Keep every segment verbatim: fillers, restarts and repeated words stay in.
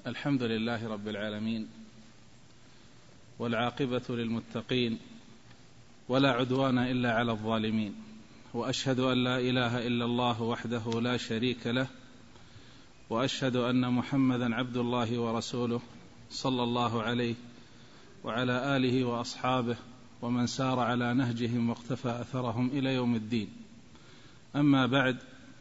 الحمد لله رب العالمين، والعاقبة للمتقين، ولا عدوان إلا على الظالمين، وأشهد أن لا إله إلا الله وحده لا شريك له، وأشهد أن محمدا عبد الله ورسوله صلى الله عليه وعلى آله وأصحابه ومن سار على نهجهم واقتفى أثرهم إلى يوم الدين. أما بعد،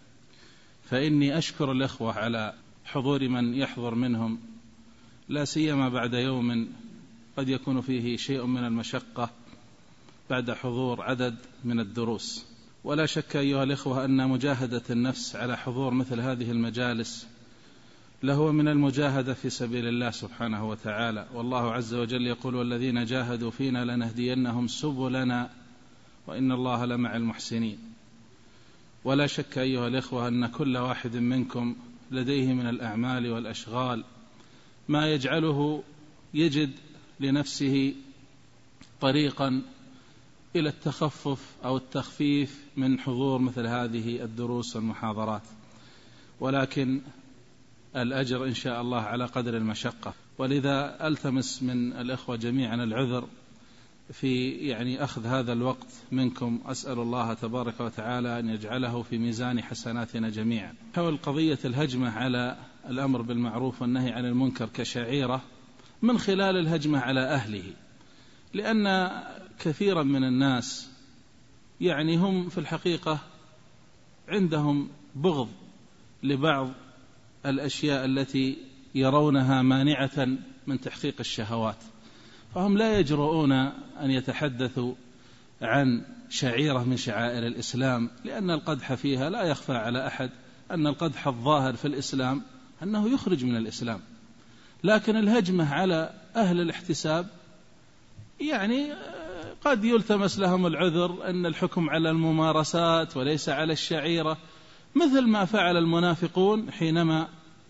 فإني أشكر الإخوة على حضور من يحضر منهم، لا سيما بعد يوم قد يكون فيه شيء من المشقة بعد حضور عدد من الدروس. ولا شك أيها الإخوة أن مجاهدة النفس على حضور مثل هذه المجالس لهو من المجاهدة في سبيل الله سبحانه وتعالى، والله عز وجل يقول: والذين جاهدوا فينا لنهدينهم سبلنا وإن الله لمع المحسنين. ولا شك أيها الإخوة أن كل واحد منكم لديه من الأعمال والأشغال ما يجعله يجد لنفسه طريقا إلى التخفف أو التخفيف من حضور مثل هذه الدروس والمحاضرات، ولكن الأجر إن شاء الله على قدر المشقة. ولذا ألتمس من الإخوة جميعا العذر في يعني أخذ هذا الوقت منكم. أسأل الله تبارك وتعالى أن يجعله في ميزان حسناتنا جميعا. حول قضية الهجمة على الأمر بالمعروف والنهي عن المنكر كشعيرة من خلال الهجمة على أهله، لأن كثيرا من الناس يعني هم في الحقيقة عندهم بغض لبعض الأشياء التي يرونها مانعة من تحقيق الشهوات، فهم لا يجرؤون أن يتحدثوا عن شعيرة من شعائر الإسلام، لأن القدح فيها لا يخفى على أحد أن القدح الظاهر في الإسلام أنه يخرج من الإسلام. لكن الهجمة على أهل الاحتساب يعني قد يلتمس لهم العذر أن الحكم على الممارسات وليس على الشعيرة، مثل ما فعل المنافقون حينما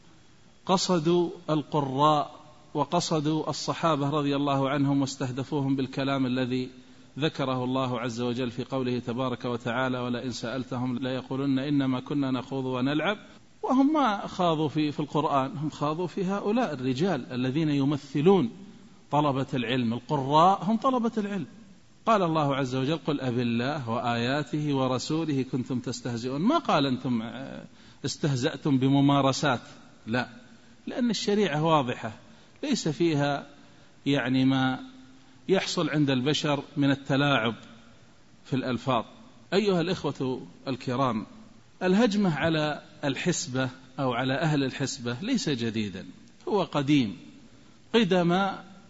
قصدوا القراء وقصدوا الصحابة رضي الله عنهم واستهدفوهم بالكلام الذي ذكره الله عز وجل في قوله تبارك وتعالى: ولئن سألتهم لا يقولن إنما كنا نخوض ونلعب. وهم ما خاضوا في, في القرآن، هم خاضوا في هؤلاء الرجال الذين يمثلون طلبة العلم. القراء هم طلبة العلم. قال الله عز وجل: قل أب الله وآياته ورسوله كنتم تستهزئون. ما قال أنتم استهزأتم بممارسات، لا، لأن الشريعة واضحة ليس فيها يعني ما يحصل عند البشر من التلاعب في الألفاظ. أيها الإخوة الكرام، الهجمة على الحسبة أو على أهل الحسبة ليس جديدا، هو قديم قدم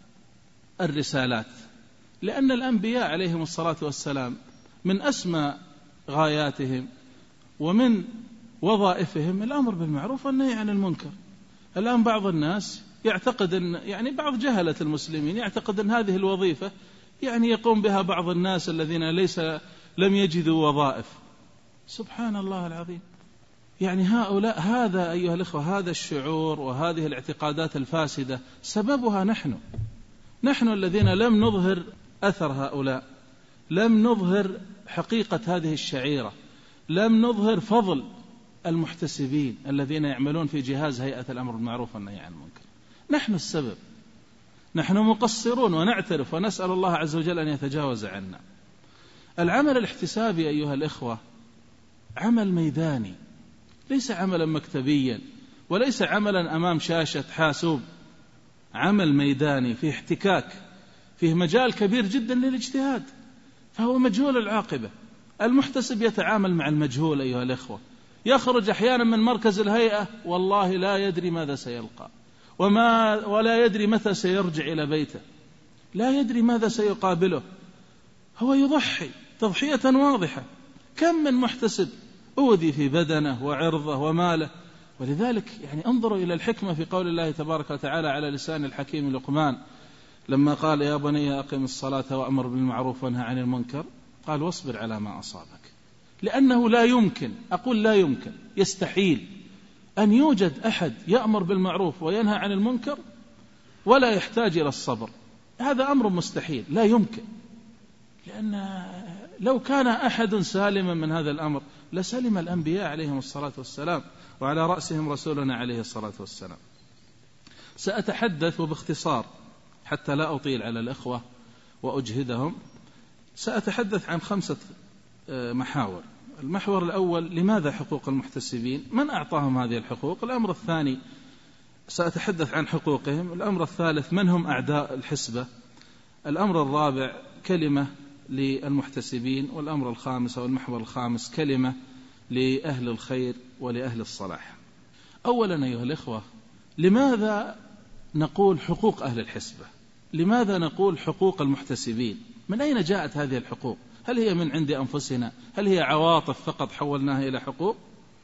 الرسالات، لأن الأنبياء عليهم الصلاة والسلام من أسمى غاياتهم ومن وظائفهم الأمر بالمعروف والنهي عن المنكر. الآن بعض الناس يعتقد أن يعني بعض جهلة المسلمين يعتقد أن هذه الوظيفة يعني يقوم بها بعض الناس الذين ليس لم يجدوا وظائف. سبحان الله العظيم، يعني هؤلاء هذا أيها الإخوة هذا الشعور وهذه الاعتقادات الفاسدة سببها نحن نحن الذين لم نظهر أثر هؤلاء، لم نظهر حقيقة هذه الشعيرة، لم نظهر فضل المحتسبين الذين يعملون في جهاز هيئة الأمر بالمعروف والنهي عن المنكر. نحن السبب، نحن مقصرون ونعترف ونسأل الله عز وجل أن يتجاوز عنا. العمل الاحتسابي أيها الإخوة عمل ميداني، ليس عملا مكتبيا وليس عملا أمام شاشة حاسوب، عمل ميداني فيه احتكاك، فيه مجال كبير جدا للاجتهاد، فهو مجهول العاقبة. المحتسب يتعامل مع المجهول أيها الإخوة، يخرج أحيانا من مركز الهيئة والله لا يدري ماذا سيلقى وما ولا يدري متى سيرجع إلى بيته، لا يدري ماذا سيقابله، هو يضحي تضحية واضحة. كم من محتسب أوذي في بدنه وعرضه وماله. ولذلك يعني انظروا إلى الحكمة في قول الله تبارك وتعالى على لسان الحكيم لقمان لما قال: يا بني أقم الصلاة وأمر بالمعروف وانهى عن المنكر، قال: واصبر على ما أصابك. لأنه لا يمكن، أقول لا يمكن، يستحيل أن يوجد أحد يأمر بالمعروف وينهى عن المنكر ولا يحتاج إلى الصبر. هذا أمر مستحيل، لا يمكن، لأن لو كان أحد سالما من هذا الأمر لسلم الأنبياء عليهم الصلاة والسلام، وعلى رأسهم رسولنا عليه الصلاة والسلام. سأتحدث باختصار حتى لا أطيل على الإخوة وأجهدهم. سأتحدث عن خمسة محاور. المحور الأول: لماذا حقوق المحتسبين؟ من أعطاهم هذه الحقوق؟ الأمر الثاني: سأتحدث عن حقوقهم. الأمر الثالث: من هم أعداء الحسبة؟ الأمر الرابع: كلمة للمحتسبين. والأمر الخامس أو المحور الخامس: كلمة لأهل الخير ولأهل الصلاح. أولا أيها الإخوة، لماذا نقول حقوق أهل الحسبة؟ لماذا نقول حقوق المحتسبين؟ من أين جاءت هذه الحقوق؟ هل هي من عند أنفسنا؟ هل هي عواطف فقط حولناها إلى حقوق؟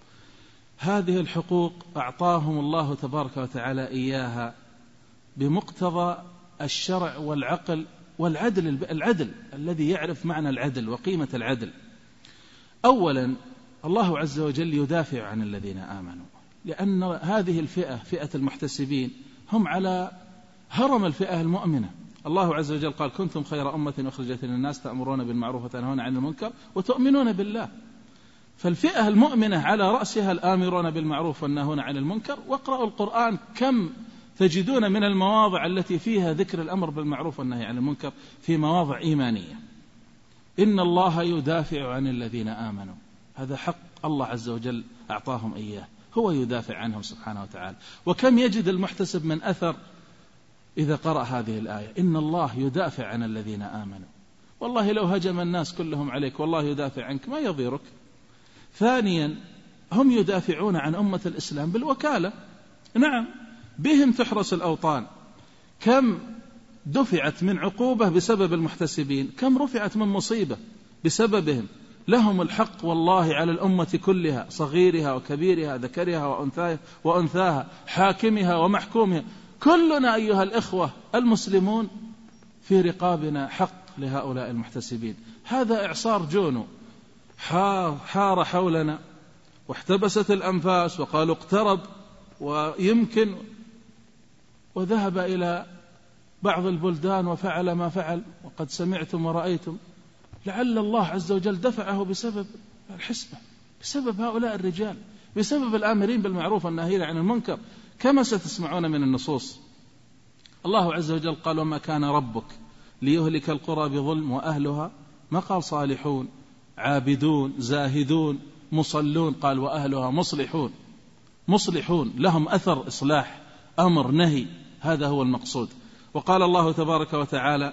هذه الحقوق أعطاهم الله تبارك وتعالى إياها بمقتضى الشرع والعقل والعدل، العدل الذي يعرف معنى العدل وقيمة العدل. أولا، الله عز وجل يدافع عن الذين آمنوا، لأن هذه الفئة، فئة المحتسبين، هم على هرم الفئة المؤمنة. الله عز وجل قال: كنتم خير أمة أخرجت للناس تأمرون بالمعروف وتنهون عن المنكر وتؤمنون بالله. فالفئة المؤمنة على رأسها الآمرون بالمعروف والناهون عن المنكر. واقرأوا القرآن، كم تجدون من المواضع التي فيها ذكر الأمر بالمعروف والنهي عن المنكر في مواضع إيمانية. إن الله يدافع عن الذين آمنوا، هذا حق الله عز وجل أعطاهم إياه، هو يدافع عنهم سبحانه وتعالى. وكم يجد المحتسب من أثر إذا قرأ هذه الآية: إن الله يدافع عن الذين آمنوا. والله لو هجم الناس كلهم عليك والله يدافع عنك ما يضيرك. ثانيا، هم يدافعون عن أمة الإسلام بالوكالة. نعم، بهم تحرس الأوطان. كم دفعت من عقوبة بسبب المحتسبين، كم رفعت من مصيبة بسببهم. لهم الحق والله على الأمة كلها، صغيرها وكبيرها، ذكرها وأنثاها, وأنثاها، حاكمها ومحكومها. كلنا أيها الإخوة المسلمون في رقابنا حق لهؤلاء المحتسبين. هذا إعصار جونو حار حولنا واحتبست الأنفاس وقالوا اقترب ويمكن، وذهب إلى بعض البلدان وفعل ما فعل، وقد سمعتم ورأيتم. لعل الله عز وجل دفعه بسبب الحسبة، بسبب هؤلاء الرجال، بسبب الآمرين بالمعروف والناهين عن المنكر، كما ستسمعون من النصوص. الله عز وجل قال: وما كان ربك ليهلك القرى بظلم وأهلها، ما قال صالحون عابدون زاهدون مصلون، قال وأهلها مصلحون. مصلحون لهم أثر إصلاح، أمر نهي، هذا هو المقصود. وقال الله تبارك وتعالى: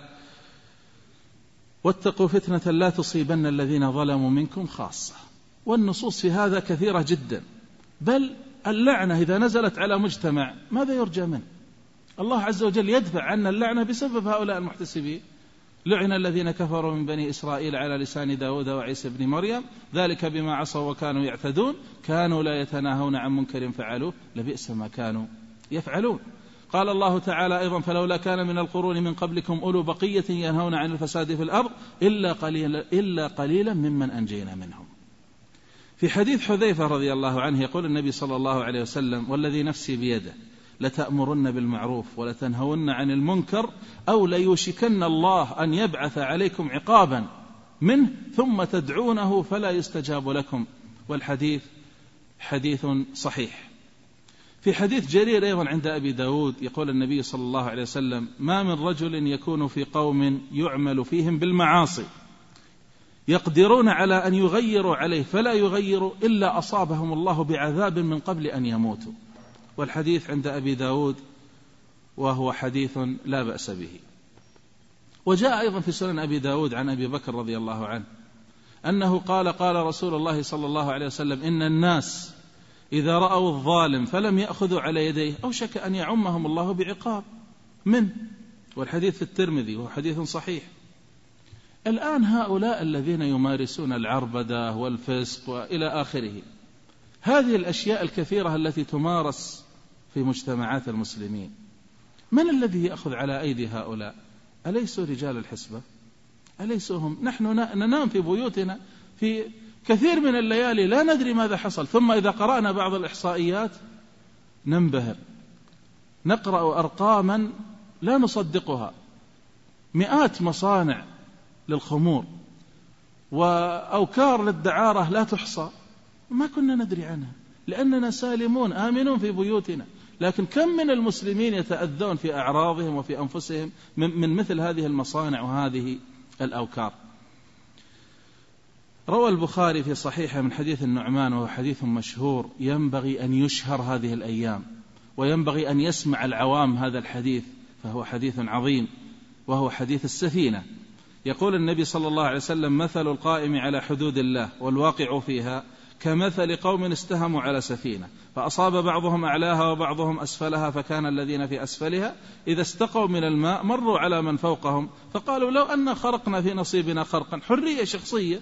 واتقوا فتنة لا تصيبن الذين ظلموا منكم خاصة. والنصوص في هذا كثيرة جدا. بل اللعنة إذا نزلت على مجتمع ماذا يرجى منه؟ الله عز وجل يدفع عنا اللعنة بسبب هؤلاء المحتسبين. لعن الذين كفروا من بني إسرائيل على لسان داود وعيسى بن مريم ذلك بما عصوا وكانوا يعتدون كانوا لا يتناهون عن منكر فعلوه لبئس ما كانوا يفعلون. قال الله تعالى أيضا: فلولا كان من القرون من قبلكم أولو بقية ينهون عن الفساد في الأرض إلا قليلا, إلا قليلا ممن أنجينا منهم. في حديث حذيفة رضي الله عنه يقول النبي صلى الله عليه وسلم: والذي نفسي بيده لتأمرن بالمعروف ولتنهون عن المنكر أو ليوشكن الله أن يبعث عليكم عقابا منه ثم تدعونه فلا يستجاب لكم. والحديث حديث صحيح. في حديث جرير أيضا عند أبي داود يقول النبي صلى الله عليه وسلم: ما من رجل يكون في قوم يعمل فيهم بالمعاصي يقدرون على أن يغيروا عليه فلا يغيروا إلا أصابهم الله بعذاب من قبل أن يموتوا. والحديث عند أبي داود وهو حديث لا بأس به. وجاء أيضا في سنن أبي داود عن أبي بكر رضي الله عنه أنه قال: قال رسول الله صلى الله عليه وسلم: إن الناس إذا رأوا الظالم فلم يأخذوا على يديه أوشك أن يعمهم الله بعقاب منه. والحديث في الترمذي وهو حديث صحيح. الآن هؤلاء الذين يمارسون العربدة والفسق وإلى آخره، هذه الأشياء الكثيرة التي تمارس في مجتمعات المسلمين، من الذي يأخذ على أيدي هؤلاء؟ أليسوا رجال الحسبة؟ أليسوا هم؟ نحن ننام في بيوتنا في كثير من الليالي لا ندري ماذا حصل، ثم إذا قرأنا بعض الإحصائيات ننبهر، نقرأ أرقاما لا نصدقها، مئات مصانع للخمور وأوكار للدعارة لا تحصى، ما كنا ندري عنها لأننا سالمون آمنون في بيوتنا. لكن كم من المسلمين يتأذون في أعراضهم وفي أنفسهم من مثل هذه المصانع وهذه الأوكار. روى البخاري في صحيحه من حديث النعمان، وهو حديث مشهور ينبغي أن يشهر هذه الأيام، وينبغي أن يسمع العوام هذا الحديث، فهو حديث عظيم، وهو حديث السفينة. يقول النبي صلى الله عليه وسلم: مثل القائم على حدود الله والواقع فيها كمثل قوم استهموا على سفينة فأصاب بعضهم أعلاها وبعضهم أسفلها، فكان الذين في أسفلها إذا استقوا من الماء مروا على من فوقهم فقالوا لو أن خرقنا في نصيبنا خرقا، حرية شخصية،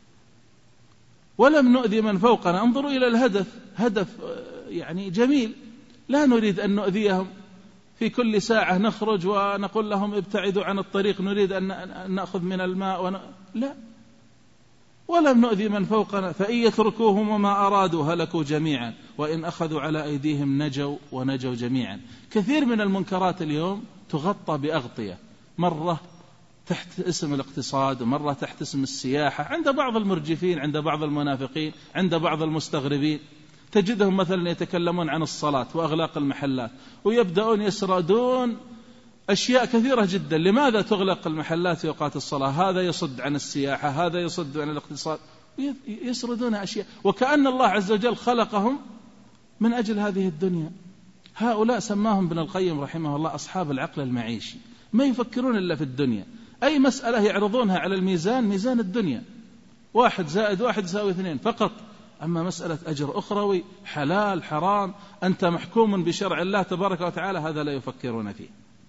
ولم نؤذي من فوقنا. انظروا إلى الهدف، هدف يعني جميل، لا نريد أن نؤذيهم في كل ساعة نخرج ونقول لهم ابتعدوا عن الطريق، نريد أن نأخذ من الماء ون... لا، ولم نؤذي من فوقنا، فإن يتركوهم وما أرادوا هلكوا جميعا، وإن أخذوا على أيديهم نجوا ونجوا جميعا. كثير من المنكرات اليوم تغطى بأغطية، مرة تحت اسم الاقتصاد ومرة تحت اسم السياحة، عند بعض المرجفين، عند بعض المنافقين، عند بعض المستغربين. تجدهم مثلا يتكلمون عن الصلاة وأغلاق المحلات، ويبدأون يسردون أشياء كثيرة جدا. لماذا تغلق المحلات في أوقات الصلاة؟ هذا يصد عن السياحة، هذا يصد عن الاقتصاد، يسردون أشياء وكأن الله عز وجل خلقهم من أجل هذه الدنيا. هؤلاء سماهم ابن القيم رحمه الله أصحاب العقل المعيشي، ما يفكرون إلا في الدنيا. أي مسألة يعرضونها على الميزان، ميزان الدنيا، واحد زائد واحد يساوي اثنين فقط. أما مسألة أجر أخروي، حلال حرام، أنت محكوم بشرع الله تبارك وتعالى، هذا لا يفكرون فيه.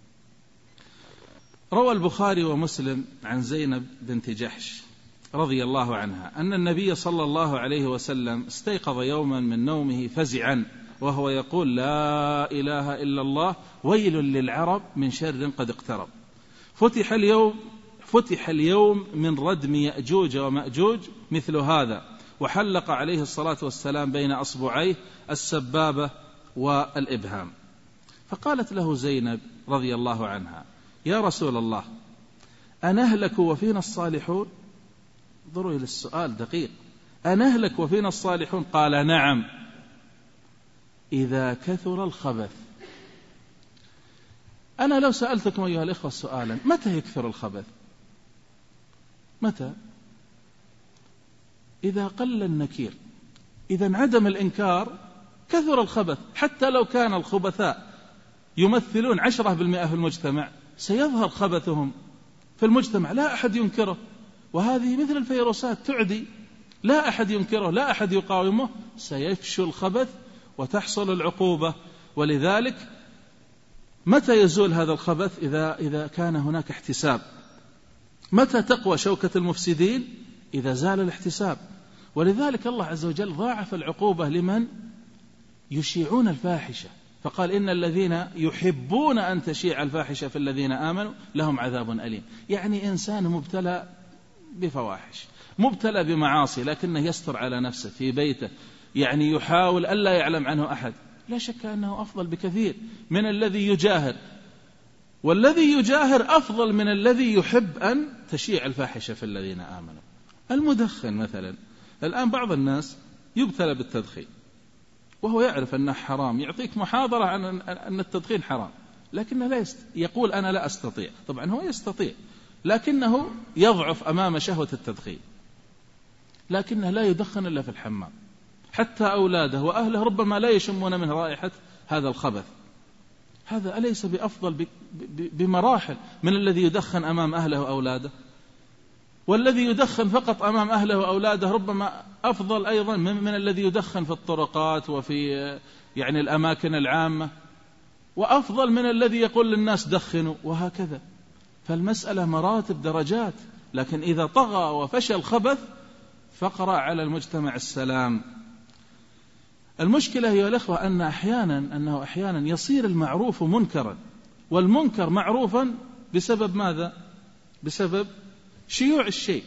روى البخاري ومسلم عن زينب بنت جحش رضي الله عنها أن النبي صلى الله عليه وسلم استيقظ يوما من نومه فزعا وهو يقول: لا إله إلا الله، ويل للعرب من شر قد اقترب. فتح اليوم فتح اليوم من ردم يأجوج ومأجوج مثل هذا، وحلق عليه الصلاة والسلام بين أصبعيه السبابة والإبهام. فقالت له زينب رضي الله عنها: يا رسول الله، أنهلك وفينا الصالحون؟ انظروا إلى السؤال دقيق، أنهلك وفينا الصالحون؟ قال: نعم، إذا كثر الخبث. أنا لو سألتكم أيها الإخوة سؤالا: متى يكثر الخبث؟ متى؟ إذا قل النكير. إذا انعدم الإنكار كثر الخبث. حتى لو كان الخبثاء يمثلون عشرة بالمئة في المجتمع، سيظهر خبثهم في المجتمع، لا أحد ينكره، وهذه مثل الفيروسات تعدي، لا أحد ينكره، لا أحد يقاومه، سيفشو الخبث وتحصل العقوبة. ولذلك متى يزول هذا الخبث؟ إذا, إذا كان هناك احتساب. متى تقوى شوكة المفسدين؟ إذا زال الاحتساب. ولذلك الله عز وجل ضاعف العقوبة لمن يشيعون الفاحشة، فقال: إن الذين يحبون أن تشيع الفاحشة في الذين آمنوا لهم عذاب أليم. يعني إنسان مبتلى بفواحش، مبتلى بمعاصي، لكنه يستر على نفسه في بيته، يعني يحاول ألا يعلم عنه أحد، لا شك أنه أفضل بكثير من الذي يجاهر، والذي يجاهر أفضل من الذي يحب أن تشيع الفاحشة في الذين آمنوا. المدخن مثلا، الآن بعض الناس يبتلى بالتدخين وهو يعرف أنه حرام، يعطيك محاضرة عن أن التدخين حرام، لكنه لا يست... يقول أنا لا أستطيع. طبعا هو يستطيع، لكنه يضعف أمام شهوة التدخين، لكنه لا يدخن إلا في الحمام. حتى أولاده وأهله ربما لا يشمون من رائحة هذا الخبث. هذا أليس بأفضل ب... ب... بمراحل من الذي يدخن أمام أهله وأولاده؟ والذي يدخن فقط أمام أهله وأولاده ربما أفضل أيضا من, من الذي يدخن في الطرقات وفي يعني الأماكن العامة، وأفضل من الذي يقول للناس دخنوا، وهكذا. فالمسألة مراتب درجات، لكن إذا طغى وفشل الخبث فقرأ على المجتمع السلام. المشكلة هي الأخوة أن أحيانا أنه أحيانا يصير المعروف منكرا، والمنكر معروفا بسبب ماذا؟ بسبب شيوع الشيء.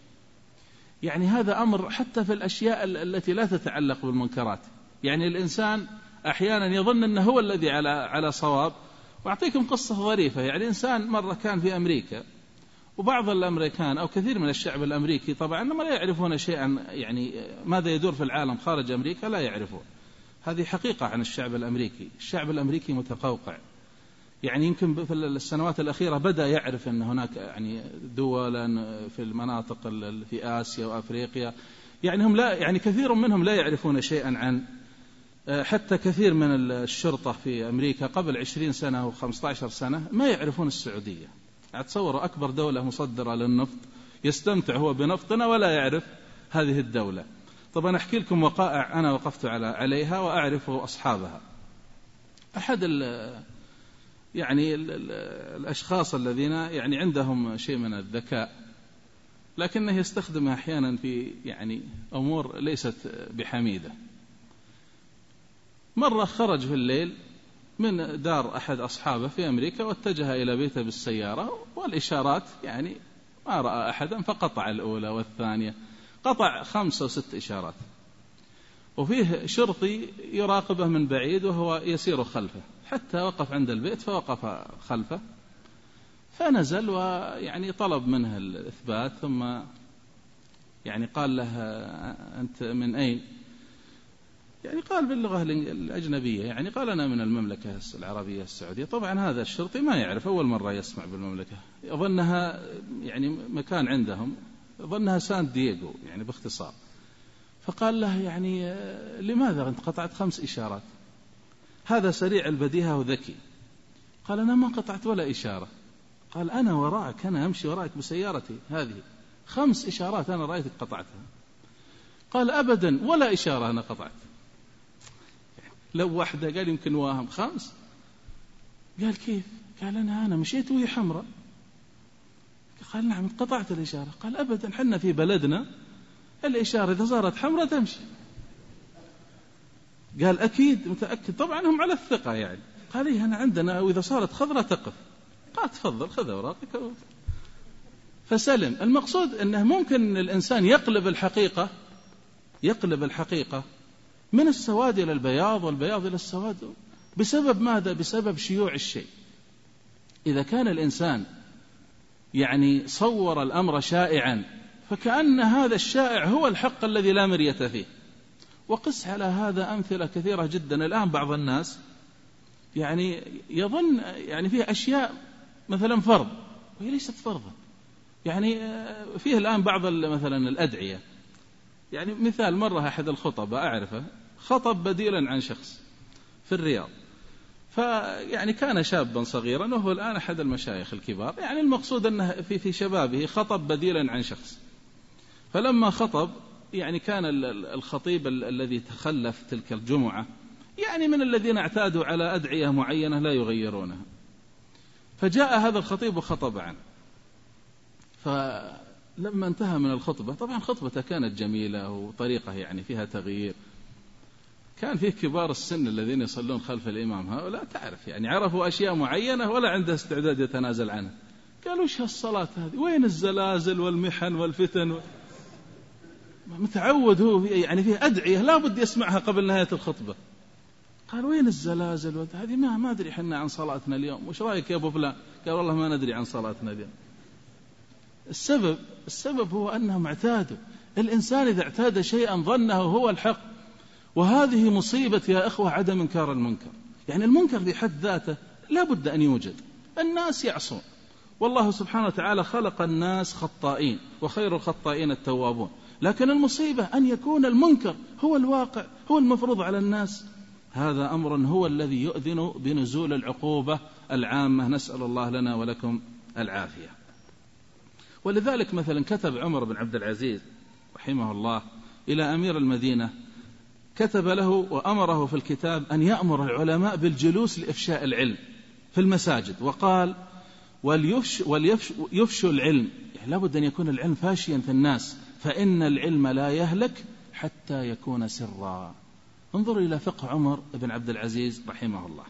يعني هذا أمر حتى في الأشياء التي لا تتعلق بالمنكرات. يعني الإنسان أحيانا يظن أنه هو الذي على على صواب. وأعطيكم قصة ظريفة. يعني إنسان مرة كان في أمريكا، وبعض الأمريكان أو كثير من الشعب الأمريكي طبعا ما لا يعرفون شيئا، يعني ماذا يدور في العالم خارج أمريكا لا يعرفون. هذه حقيقة عن الشعب الأمريكي. الشعب الأمريكي متقوقع، يعني يمكن في السنوات الأخيرة بدأ يعرف أن هناك يعني دولا في المناطق في آسيا وأفريقيا، يعني هم لا يعني كثير منهم لا يعرفون شيئا عن، حتى كثير من الشرطة في أمريكا قبل عشرين سنة أو خمسة عشر سنة ما يعرفون السعودية. أتصور أكبر دولة مصدرة للنفط يستمتع هو بنفطنا ولا يعرف هذه الدولة. طبعا أحكي لكم وقائع أنا وقفت عليها وأعرف أصحابها. أحد ال يعني ال ال الأشخاص الذين يعني عندهم شيء من الذكاء، لكنه يستخدمها أحيانا في يعني أمور ليست بحميدة. مرة خرج في الليل من دار أحد أصحابه في أمريكا واتجه إلى بيته بالسيارة، والإشارات يعني ما رأى أحدا فقطع الأولى والثانية، قطع خمسة وست إشارات، وفيه شرطي يراقبه من بعيد وهو يسير خلفه حتى وقف عند البيت فوقف خلفه، فنزل ويعني طلب منه الإثبات، ثم يعني قال له أنت من أين؟ يعني قال باللغة الأجنبية، يعني قال أنا من المملكة العربية السعودية. طبعا هذا الشرطي ما يعرف، أول مرة يسمع بالمملكة، يظنها يعني مكان عندهم، يظنها سان دييغو يعني باختصار. فقال له يعني لماذا أنت قطعت خمس إشارات؟ هذا سريع البديهة وذكي. قال أنا ما قطعت ولا إشارة. قال أنا وراءك، أنا أمشي وراءك بسيارتي هذه، خمس إشارات أنا رأيتك قطعتها. قال أبدا ولا إشارة أنا قطعت. لو واحدة قال يمكن واهم خمس. قال كيف؟ قال أنا أنا مشيت وهي حمراء. قال نعم قطعت الإشارة. قال أبدا حنا في بلدنا الإشارة إذا صارت حمراء تمشي. قال أكيد متأكد؟ طبعا هم على الثقة يعني. قال إيه أنا عندنا وإذا صارت خضراء تقف. قال تفضل خذ أوراقك. فسلم. المقصود أنه ممكن الإنسان يقلب الحقيقة يقلب الحقيقة من السواد إلى البياض والبياض إلى السواد بسبب ماذا؟ بسبب شيوع الشيء. إذا كان الإنسان يعني صور الأمر شائعا فكأن هذا الشائع هو الحق الذي لا مرية فيه. وقس على هذا أمثلة كثيرة جدا. الآن بعض الناس يعني يظن يعني فيه أشياء مثلا فرض وهي ليست فرضا. يعني فيه الآن بعض مثلا الأدعية، يعني مثال مرة أحد الخطباء أعرفه خطب بديلا عن شخص في الرياض، فيعني كان شابا صغيرا وهو الآن أحد المشايخ الكبار، يعني المقصود أنه في في شبابه خطب بديلا عن شخص. فلما خطب يعني كان الخطيب الذي تخلف تلك الجمعة يعني من الذين اعتادوا على أدعية معينة لا يغيرونها، فجاء هذا الخطيب وخطب عنه. فلما انتهى من الخطبة، طبعا خطبته كانت جميلة وطريقة يعني فيها تغيير، كان فيه كبار السن الذين يصلون خلف الإمام، هؤلاء تعرف يعني عرفوا أشياء معينة ولا عنده استعداد يتنازل عنها. قالوا وش هالصلاة هذه؟ وين الزلازل والمحن والفتن و... متعود هو يعني فيه أدعية لا بد يسمعها قبل نهاية الخطبة. قال وين الزلازل هذه؟ ما ما أدري حنا عن صلاتنا اليوم، وش رأيك يا أبو فلان؟ قال والله ما ندري عن صلاتنا اليوم. السبب السبب هو أنهم اعتادوا. الإنسان إذا اعتاد شيئا ظنه هو الحق، وهذه مصيبة يا أخوة عدم إنكار المنكر. يعني المنكر في حد ذاته لا بد أن يوجد، الناس يعصون، والله سبحانه وتعالى خلق الناس خطائين وخير الخطائين التوابون، لكن المصيبة أن يكون المنكر هو الواقع، هو المفروض على الناس. هذا أمر هو الذي يؤذن بنزول العقوبة العامة، نسأل الله لنا ولكم العافية. ولذلك مثلا كتب عمر بن عبد العزيز رحمه الله إلى أمير المدينة، كتب له وأمره في الكتاب أن يأمر العلماء بالجلوس لإفشاء العلم في المساجد، وقال وليفش وليفشوا العلم، يعني لابد أن يكون العلم فاشيا في الناس، فإن العلم لا يهلك حتى يكون سرا. انظروا إلى فقه عمر بن عبد العزيز رحمه الله.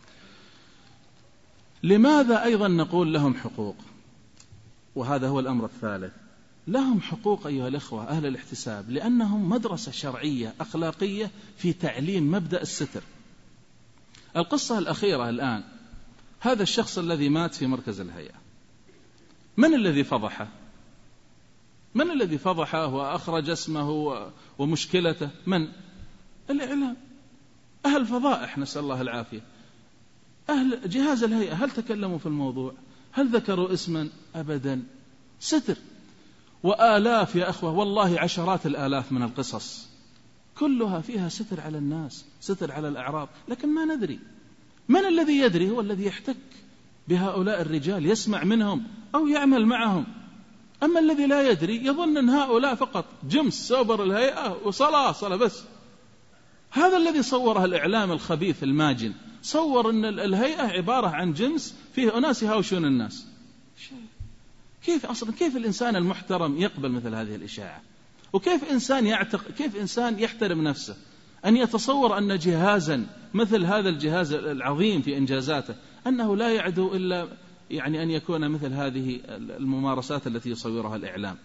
لماذا أيضا نقول لهم حقوق؟ وهذا هو الأمر الثالث، لهم حقوق أيها الأخوة أهل الاحتساب لأنهم مدرسة شرعية أخلاقية في تعليم مبدأ الستر. القصة الأخيرة الآن، هذا الشخص الذي مات في مركز الهيئة، من الذي فضحه؟ من الذي فضحه وأخرج اسمه ومشكلته؟ من؟ الإعلام. أهل فضائح نسأل الله العافية، أهل جهاز الهيئة هل تكلموا في الموضوع؟ هل ذكروا اسما؟ أبدا. ستر. وآلاف يا أخوة، والله عشرات الآلاف من القصص كلها فيها ستر على الناس، ستر على الأعراض، لكن ما ندري. من الذي يدري؟ هو الذي يحتك بهؤلاء الرجال، يسمع منهم أو يعمل معهم. أما الذي لا يدري يظن أن هؤلاء فقط جمس سوبر الهيئة وصلاة صلاة بس. هذا الذي صوره الإعلام الخبيث الماجن، صور أن الهيئة عبارة عن جنس فيه أناس يهاوشون الناس. كيف أصلا كيف الإنسان المحترم يقبل مثل هذه الإشاعة؟ وكيف إنسان يعتق كيف إنسان يحترم نفسه أن يتصور أن جهازا مثل هذا الجهاز العظيم في إنجازاته أنه لا يعدو إلا يعني أن يكون مثل هذه الممارسات التي يصورها الإعلام.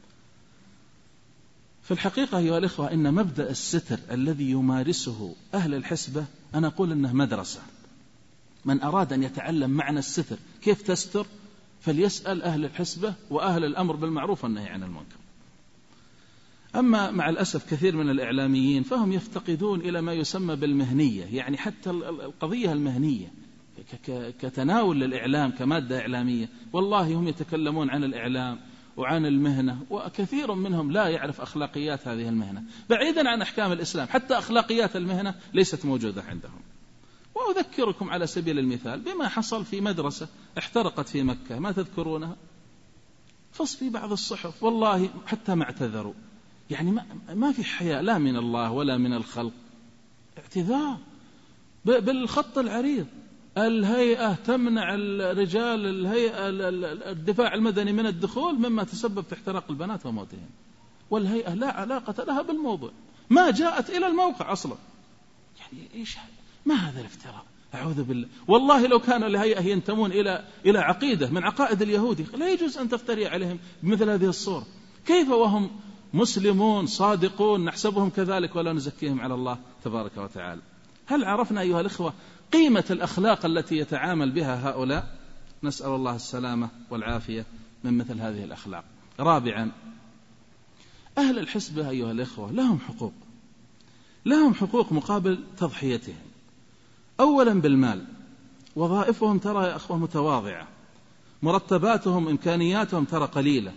في الحقيقة أيها الإخوة، إن مبدأ الستر الذي يمارسه أهل الحسبة أنا أقول إنه مدرسة. من أراد أن يتعلم معنى الستر كيف تستر فليسأل أهل الحسبة وأهل الأمر بالمعروف والنهي عن المنكر. أما مع الأسف كثير من الإعلاميين فهم يفتقدون إلى ما يسمى بالمهنية، يعني حتى القضية المهنية كتناول للإعلام كمادة إعلامية، والله هم يتكلمون عن الإعلام وعن المهنة، وكثير منهم لا يعرف أخلاقيات هذه المهنة، بعيدا عن أحكام الإسلام، حتى أخلاقيات المهنة ليست موجودة عندهم. وأذكركم على سبيل المثال بما حصل في مدرسة احترقت في مكة، ما تذكرونها؟ فص في بعض الصحف والله حتى ما اعتذروا، يعني ما, ما في حياء لا من الله ولا من الخلق. اعتذار بالخط العريض. الهيئة تمنع الرجال الهيئة الدفاع المدني من الدخول مما تسبب في احتراق البنات وموتهم، والهيئة لا علاقة لها بالموضوع، ما جاءت إلى الموقع أصلا. يعني إيش ما هذا الافتراء؟ أعوذ بالله. والله لو كان الهيئة ينتمون إلى إلى عقيدة من عقائد اليهود لا يجوز أن تفتري عليهم بمثل هذه الصورة. كيف وهم مسلمون صادقون نحسبهم كذلك ولا نزكيهم على الله تبارك وتعالى؟ هل عرفنا أيها الإخوة قيمة الأخلاق التي يتعامل بها هؤلاء؟ نسأل الله السلامة والعافية من مثل هذه الأخلاق. رابعا، أهل الحسبة أيها الإخوة لهم حقوق، لهم حقوق مقابل تضحيتهم. أولا بالمال، وظائفهم ترى يا أخوة متواضعة، مرتباتهم إمكانياتهم ترى قليلة،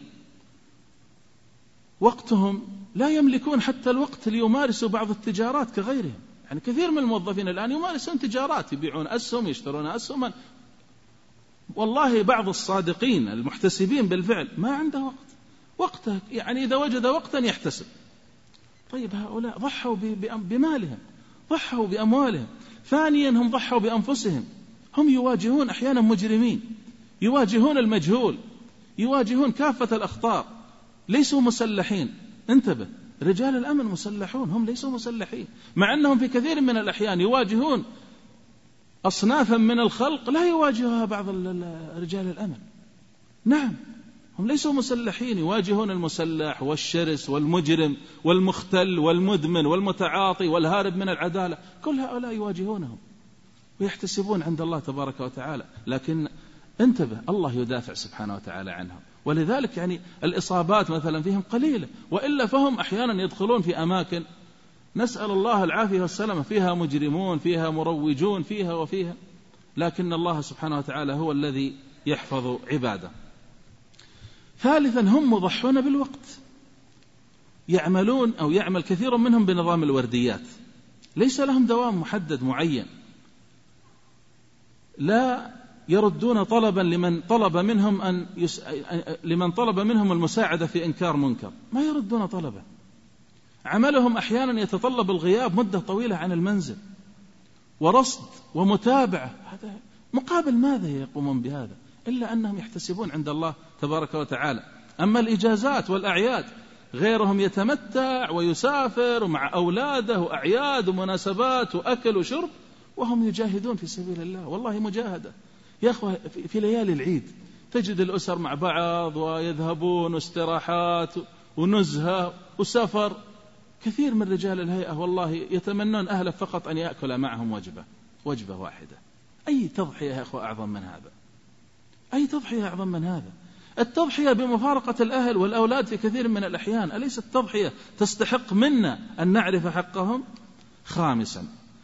وقتهم لا يملكون حتى الوقت ليمارسوا بعض التجارات كغيرهم. يعني كثير من الموظفين الآن يمارسون تجارات، يبيعون أسهم، يشترون أسهما. والله بعض الصادقين المحتسبين بالفعل ما عنده وقت، وقته يعني إذا وجد وقتا يحتسب. طيب هؤلاء ضحوا بمالهم، ضحوا بأموالهم. ثانيا هم ضحوا بأنفسهم، هم يواجهون أحيانا مجرمين، يواجهون المجهول، يواجهون كافة الأخطار، ليسوا مسلحين. انتبه، رجال الأمن مسلحون، هم ليسوا مسلحين، مع أنهم في كثير من الأحيان يواجهون أصنافا من الخلق لا يواجهها بعض رجال الأمن. نعم، هم ليسوا مسلحين، يواجهون المسلح والشرس والمجرم والمختل والمدمن والمتعاطي والهارب من العدالة، كل هؤلاء يواجهونهم ويحتسبون عند الله تبارك وتعالى. لكن انتبه، الله يدافع سبحانه وتعالى عنهم، ولذلك يعني الإصابات مثلا فيهم قليلة، وإلا فهم أحيانا يدخلون في أماكن نسأل الله العافية والسلامة فيها مجرمون، فيها مروجون، فيها وفيها، لكن الله سبحانه وتعالى هو الذي يحفظ عباده. ثالثا هم مضحون بالوقت، يعملون أو يعمل كثير منهم بنظام الورديات، ليس لهم دوام محدد معين، لا يردون طلبا لمن طلب منهم أن يس... لمن طلب منهم المساعدة في إنكار منكر، ما يردون طلبا. عملهم أحيانا يتطلب الغياب مدة طويلة عن المنزل، ورصد ومتابعة، هذا مقابل ماذا يقومون بهذا؟ إلا أنهم يحتسبون عند الله تبارك وتعالى. أما الإجازات والأعياد غيرهم يتمتع ويسافر مع أولاده وأعياد ومناسبات وأكل وشرب، وهم يجاهدون في سبيل الله، والله مجاهدة يا أخوة. في ليالي العيد تجد الأسر مع بعض ويذهبون واستراحات ونزهة وسفر. كثير من رجال الهيئة والله يتمنون أهله فقط أن يأكل معهم وجبة وجبة واحدة. أي تضحية يا أخوة أعظم من هذا؟ أي تضحية أعظم من هذا؟ التضحية بمفارقة الأهل والأولاد في كثير من الأحيان، أليس التضحية تستحق منا أن نعرف حقهم؟ خامسا،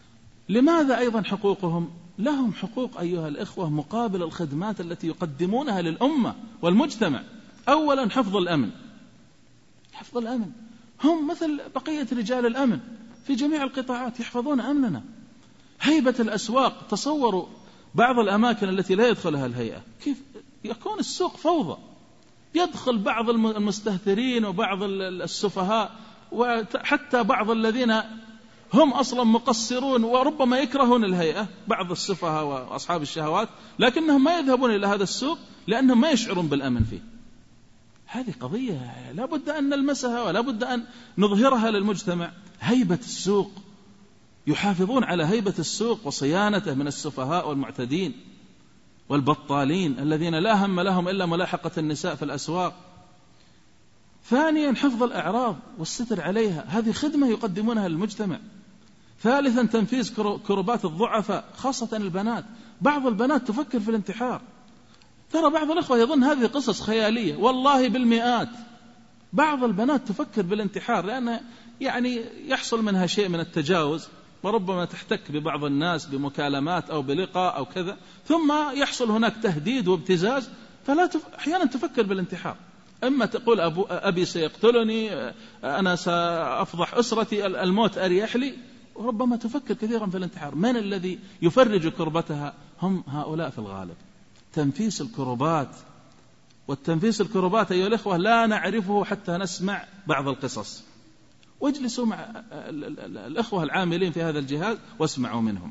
لماذا أيضا حقوقهم؟ لهم حقوق أيها الإخوة مقابل الخدمات التي يقدمونها للأمة والمجتمع. أولا حفظ الأمن، حفظ الأمن، هم مثل بقية رجال الأمن في جميع القطاعات يحفظون أمننا. هيبة الأسواق، تصوروا بعض الأماكن التي لا يدخلها الهيئة كيف يكون السوق فوضى، يدخل بعض المستهترين وبعض السفهاء وحتى بعض الذين هم أصلا مقصرون وربما يكرهون الهيئة، بعض السفهاء وأصحاب الشهوات، لكنهم ما يذهبون إلى هذا السوق لأنهم ما يشعرون بالأمن فيه. هذه قضية لا بد أن نلمسها ولا بد أن نظهرها للمجتمع. هيبة السوق، يحافظون على هيبة السوق وصيانته من السفهاء والمعتدين والبطالين الذين لا هم لهم إلا ملاحقة النساء في الأسواق. ثانيا حفظ الأعراض والستر عليها، هذه خدمة يقدمونها للمجتمع. ثالثا تنفيذ كربات الضعفاء خاصة البنات. بعض البنات تفكر في الانتحار، ترى بعض الأخوة يظن هذه قصص خيالية، والله بالمئات بعض البنات تفكر بالانتحار لأن يعني يحصل منها شيء من التجاوز، وربما تحتك ببعض الناس بمكالمات أو بلقاء أو كذا، ثم يحصل هناك تهديد وابتزاز، فلا تف... أحيانا تفكر بالانتحار. إما تقول أبو أبي سيقتلني، أنا سأفضح أسرتي، الموت أريح لي، وربما تفكر كثيرا في الانتحار. من الذي يفرج كربتها؟ هم هؤلاء في الغالب. تنفيس الكربات، والتنفيس الكربات أيها الإخوة لا نعرفه حتى نسمع بعض القصص، واجلسوا مع الأخوة العاملين في هذا الجهاز واسمعوا منهم.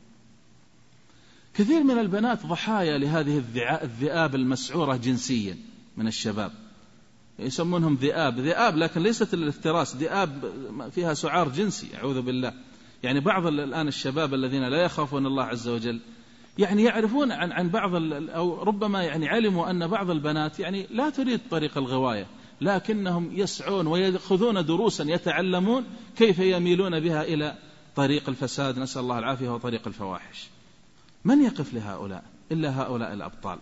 كثير من البنات ضحايا لهذه الذئاب المسعورة جنسيا من الشباب، يسمونهم ذئاب ذئاب لكن ليست الافتراس، ذئاب فيها سعار جنسي، أعوذ بالله. يعني بعض الآن الشباب الذين لا يخافون الله عز وجل يعني يعرفون عن عن بعض أو ربما يعني علموا أن بعض البنات يعني لا تريد طريق الغواية، لكنهم يسعون ويأخذون دروسا يتعلمون كيف يميلون بها إلى طريق الفساد، نسأل الله العافية، وطريق الفواحش. من يقف لهؤلاء إلا هؤلاء الأبطال.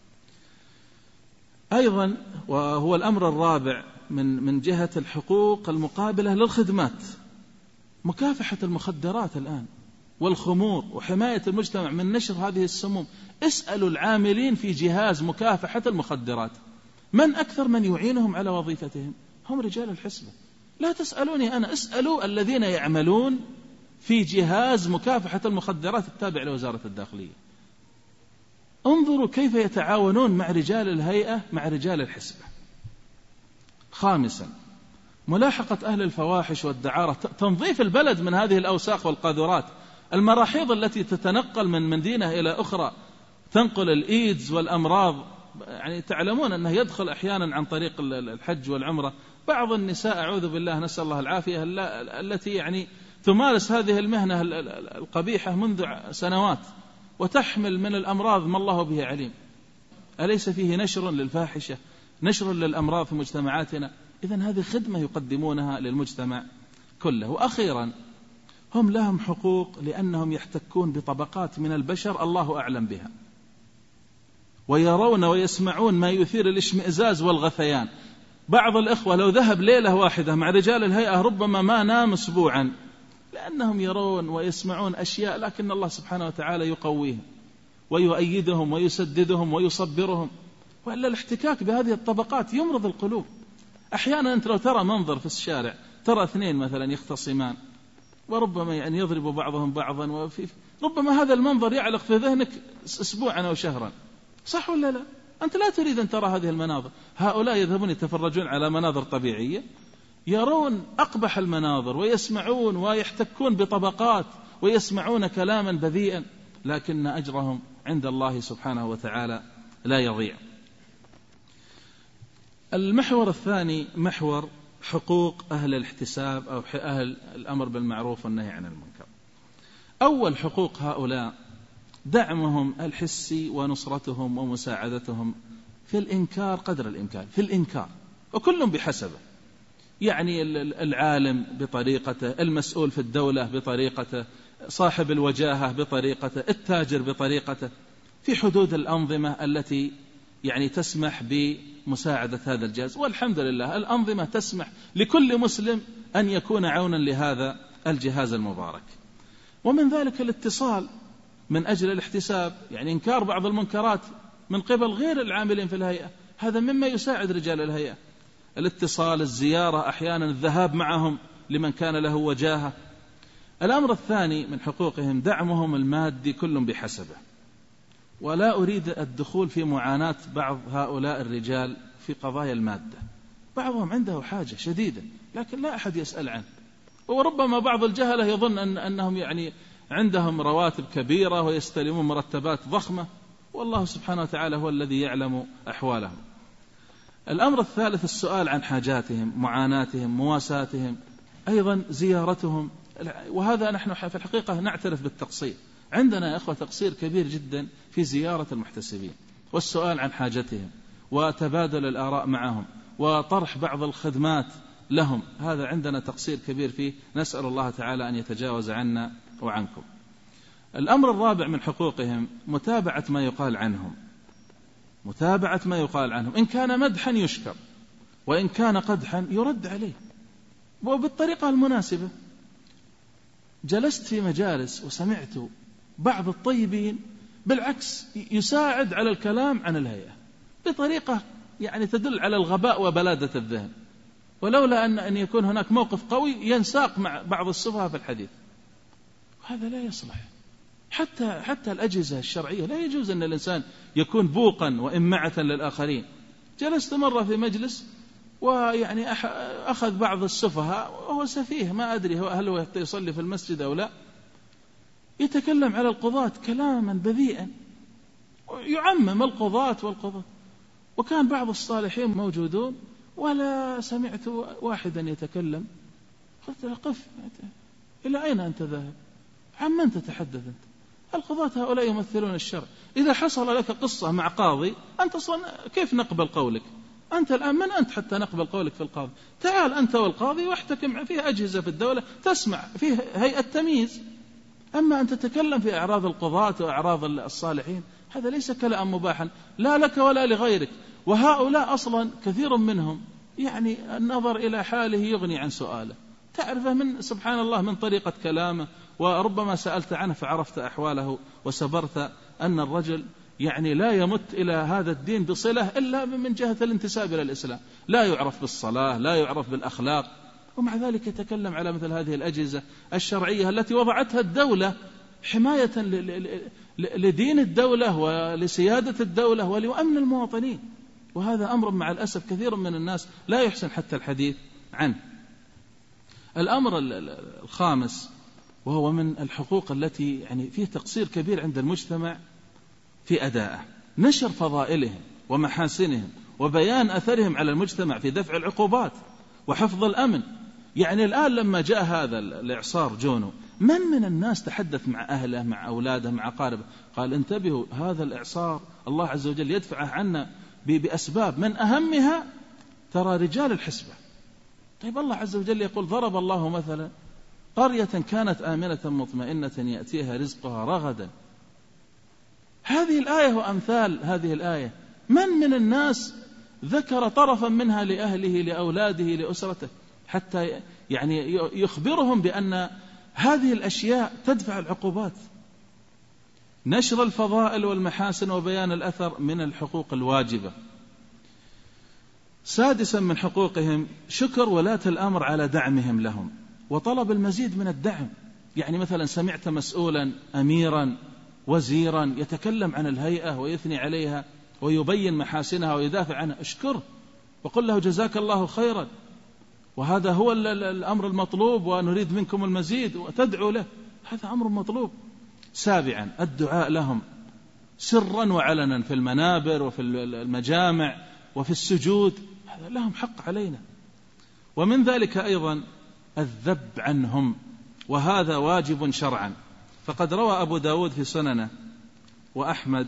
أيضا وهو الأمر الرابع من من جهة الحقوق المقابلة للخدمات، مكافحة المخدرات الآن والخمور وحماية المجتمع من نشر هذه السموم. اسألوا العاملين في جهاز مكافحة المخدرات من أكثر من يعينهم على وظيفتهم؟ هم رجال الحسبة. لا تسألوني أنا، اسألوا الذين يعملون في جهاز مكافحة المخدرات التابع لوزارة الداخلية، انظروا كيف يتعاونون مع رجال الهيئة مع رجال الحسبة. خامسا ملاحقة أهل الفواحش والدعارة، تنظيف البلد من هذه الأوساخ والقاذورات. المراحيض التي تتنقل من مدينة إلى أخرى تنقل الإيدز والأمراض، يعني تعلمون أنه يدخل أحيانا عن طريق الحج والعمرة بعض النساء، أعوذ بالله نسأل الله العافية، التي يعني تمارس هذه المهنة القبيحة منذ سنوات وتحمل من الأمراض ما الله به عليم. أليس فيه نشر للفاحشة، نشر للأمراض في مجتمعاتنا؟ إذن هذه خدمة يقدمونها للمجتمع كله. وأخيرا هم لهم حقوق لأنهم يحتكون بطبقات من البشر الله أعلم بها، ويرون ويسمعون ما يثير الاشمئزاز والغثيان. بعض الإخوة لو ذهب ليلة واحدة مع رجال الهيئة ربما ما نام أسبوعا، لأنهم يرون ويسمعون أشياء، لكن الله سبحانه وتعالى يقويهم ويؤيدهم ويسددهم ويصبرهم. وإلا الاحتكاك بهذه الطبقات يمرض القلوب. أحيانا أنت لو ترى منظر في الشارع، ترى اثنين مثلا يختصمان وربما يعني يضرب بعضهم بعضا، وفي ربما هذا المنظر يعلق في ذهنك أسبوعا أو شهرا، صح ولا لا؟ أنت لا تريد أن ترى هذه المناظر. هؤلاء يذهبون يتفرجون على مناظر طبيعية، يرون أقبح المناظر ويسمعون ويحتكون بطبقات ويسمعون كلاما بذيئا، لكن أجرهم عند الله سبحانه وتعالى لا يضيع. المحور الثاني محور حقوق أهل الاحتساب أو أهل الأمر بالمعروف والنهي عن المنكر. أول حقوق هؤلاء دعمهم الحسي ونصرتهم ومساعدتهم في الإنكار قدر الإمكان، في الإنكار، وكل بحسبه. يعني العالم بطريقته، المسؤول في الدولة بطريقته، صاحب الوجاهة بطريقته، التاجر بطريقته، في حدود الأنظمة التي يعني تسمح بمساعدة هذا الجهاز. والحمد لله الأنظمة تسمح لكل مسلم أن يكون عونا لهذا الجهاز المبارك. ومن ذلك الاتصال من أجل الاحتساب، يعني إنكار بعض المنكرات من قبل غير العاملين في الهيئة، هذا مما يساعد رجال الهيئة. الاتصال، الزيارة، أحيانا الذهاب معهم لمن كان له وجاهة. الأمر الثاني من حقوقهم دعمهم المادي كل بحسبه، ولا أريد الدخول في معاناة بعض هؤلاء الرجال في قضايا المادة. بعضهم عنده حاجة شديدة لكن لا أحد يسأل عنه، وربما بعض الجهلة يظن أن أنهم يعني عندهم رواتب كبيرة ويستلمون مرتبات ضخمة، والله سبحانه وتعالى هو الذي يعلم أحوالهم. الأمر الثالث السؤال عن حاجاتهم، معاناتهم، مواساتهم، أيضا زيارتهم. وهذا نحن في الحقيقة نعترف بالتقصير، عندنا يا أخوة تقصير كبير جدا في زيارة المحتسبين والسؤال عن حاجتهم وتبادل الآراء معهم وطرح بعض الخدمات لهم، هذا عندنا تقصير كبير فيه، نسأل الله تعالى أن يتجاوز عنا وعنكم. الأمر الرابع من حقوقهم متابعة ما يقال عنهم، متابعة ما يقال عنهم، إن كان مدحا يشكر، وإن كان قدحا يرد عليه وبالطريقة المناسبة. جلست في مجالس وسمعت بعض الطيبين بالعكس يساعد على الكلام عن الهيئة بطريقة يعني تدل على الغباء وبلادة الذهن، ولولا أن أن يكون هناك موقف قوي ينساق مع بعض السفهاء في الحديث. هذا لا يصلح. حتى حتى الأجهزة الشرعية لا يجوز أن الإنسان يكون بوقا وإمعة للآخرين. جلست مرة في مجلس ويعني أخذ بعض السفهاء وهو سفيه ما أدري هل هو يصلي في المسجد أو لا، يتكلم على القضاة كلاما بذيئا يعمم القضاة والقضاة، وكان بعض الصالحين موجودون ولا سمعت واحدا يتكلم. قلت له قف، إلى أين أنت ذاهب؟ عمن تتحدث أنت؟ القضاة هؤلاء يمثلون الشرع، إذا حصل لك قصة مع قاضي أنت كيف نقبل قولك؟ أنت الآن من أنت حتى نقبل قولك في القاضي؟ تعال أنت والقاضي واحتكم. فيه أجهزة في الدولة تسمع، فيه هيئة تمييز. أما أن تتكلم في أعراض القضاة وأعراض الصالحين هذا ليس كلام مباحا لا لك ولا لغيرك. وهؤلاء أصلا كثير منهم يعني النظر إلى حاله يغني عن سؤاله، تعرفه من سبحان الله من طريقة كلامه، وربما سألت عنه فعرفت أحواله وسبرت أن الرجل يعني لا يمت إلى هذا الدين بصلة إلا من جهة الانتساب إلى الإسلام، لا يعرف بالصلاة، لا يعرف بالأخلاق، ومع ذلك يتكلم على مثل هذه الأجهزة الشرعية التي وضعتها الدولة حماية لدين الدولة ولسيادة الدولة ولأمن المواطنين. وهذا أمر مع الأسف كثير من الناس لا يحسن حتى الحديث عنه. الأمر الخامس وهو من الحقوق التي يعني فيه تقصير كبير عند المجتمع في أدائه، نشر فضائلهم ومحاسنهم وبيان أثرهم على المجتمع في دفع العقوبات وحفظ الأمن. يعني الآن لما جاء هذا الإعصار جونو، من من الناس تحدث مع أهله مع أولاده مع أقاربه قال انتبهوا هذا الإعصار الله عز وجل يدفعه عنا بأسباب من أهمها ترى رجال الحسبة. طيب الله عز وجل يقول ضرب الله مثلا قرية كانت آمنة مطمئنة يأتيها رزقها رغدا. هذه الآية وأمثال هذه الآية من من الناس ذكر طرفا منها لأهله لأولاده لأسرته حتى يعني يخبرهم بأن هذه الأشياء تدفع العقوبات. نشر الفضائل والمحاسن وبيان الأثر من الحقوق الواجبة. سادسا من حقوقهم شكر ولاة الأمر على دعمهم لهم وطلب المزيد من الدعم. يعني مثلا سمعت مسؤولا أميرا وزيرا يتكلم عن الهيئة ويثني عليها ويبين محاسنها ويدافع عنها، اشكره وقل له جزاك الله خيرا وهذا هو الأمر المطلوب ونريد منكم المزيد وتدعو له، هذا أمر مطلوب. سابعا الدعاء لهم سرا وعلنا في المنابر وفي المجامع وفي السجود، هذا لهم حق علينا. ومن ذلك أيضا الذب عنهم، وهذا واجب شرعا، فقد روى أبو داود في سننه وأحمد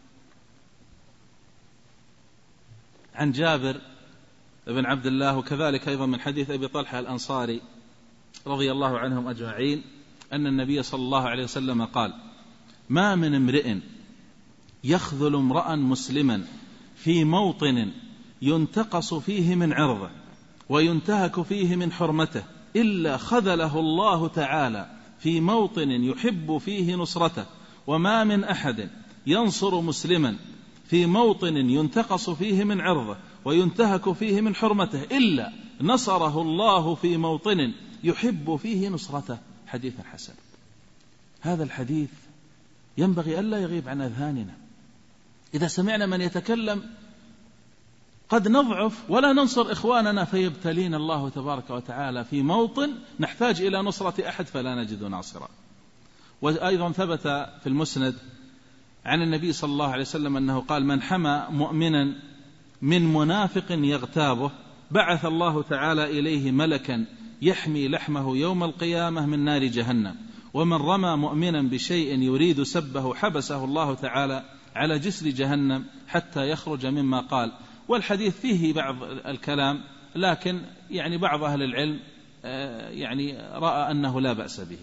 عن جابر بن عبد الله وكذلك أيضا من حديث أبي طلحة الأنصاري رضي الله عنهم أجمعين أن النبي صلى الله عليه وسلم قال ما من امرئ يخذل امرأ مسلما في موطن ينتقص فيه من عرضه وينتهك فيه من حرمته إلا خذله الله تعالى في موطن يحب فيه نصرته، وما من أحد ينصر مسلما في موطن ينتقص فيه من عرضه وينتهك فيه من حرمته إلا نصره الله في موطن يحب فيه نصرته. حديث حسن. هذا الحديث ينبغي ألا يغيب عن أذهاننا. إذا سمعنا من يتكلم قد نضعف ولا ننصر إخواننا فيبتلين الله تبارك وتعالى في موطن نحتاج إلى نصرة أحد فلا نجد ناصرا. وأيضا ثبت في المسند عن النبي صلى الله عليه وسلم أنه قال: من حمى مؤمنا من منافق يغتابه بعث الله تعالى إليه ملكا يحمي لحمه يوم القيامة من نار جهنم، ومن رمى مؤمنا بشيء يريد سبه حبسه الله تعالى على جسر جهنم حتى يخرج مما قال. والحديث فيه بعض الكلام، لكن يعني بعض أهل العلم يعني رأى أنه لا بأس به.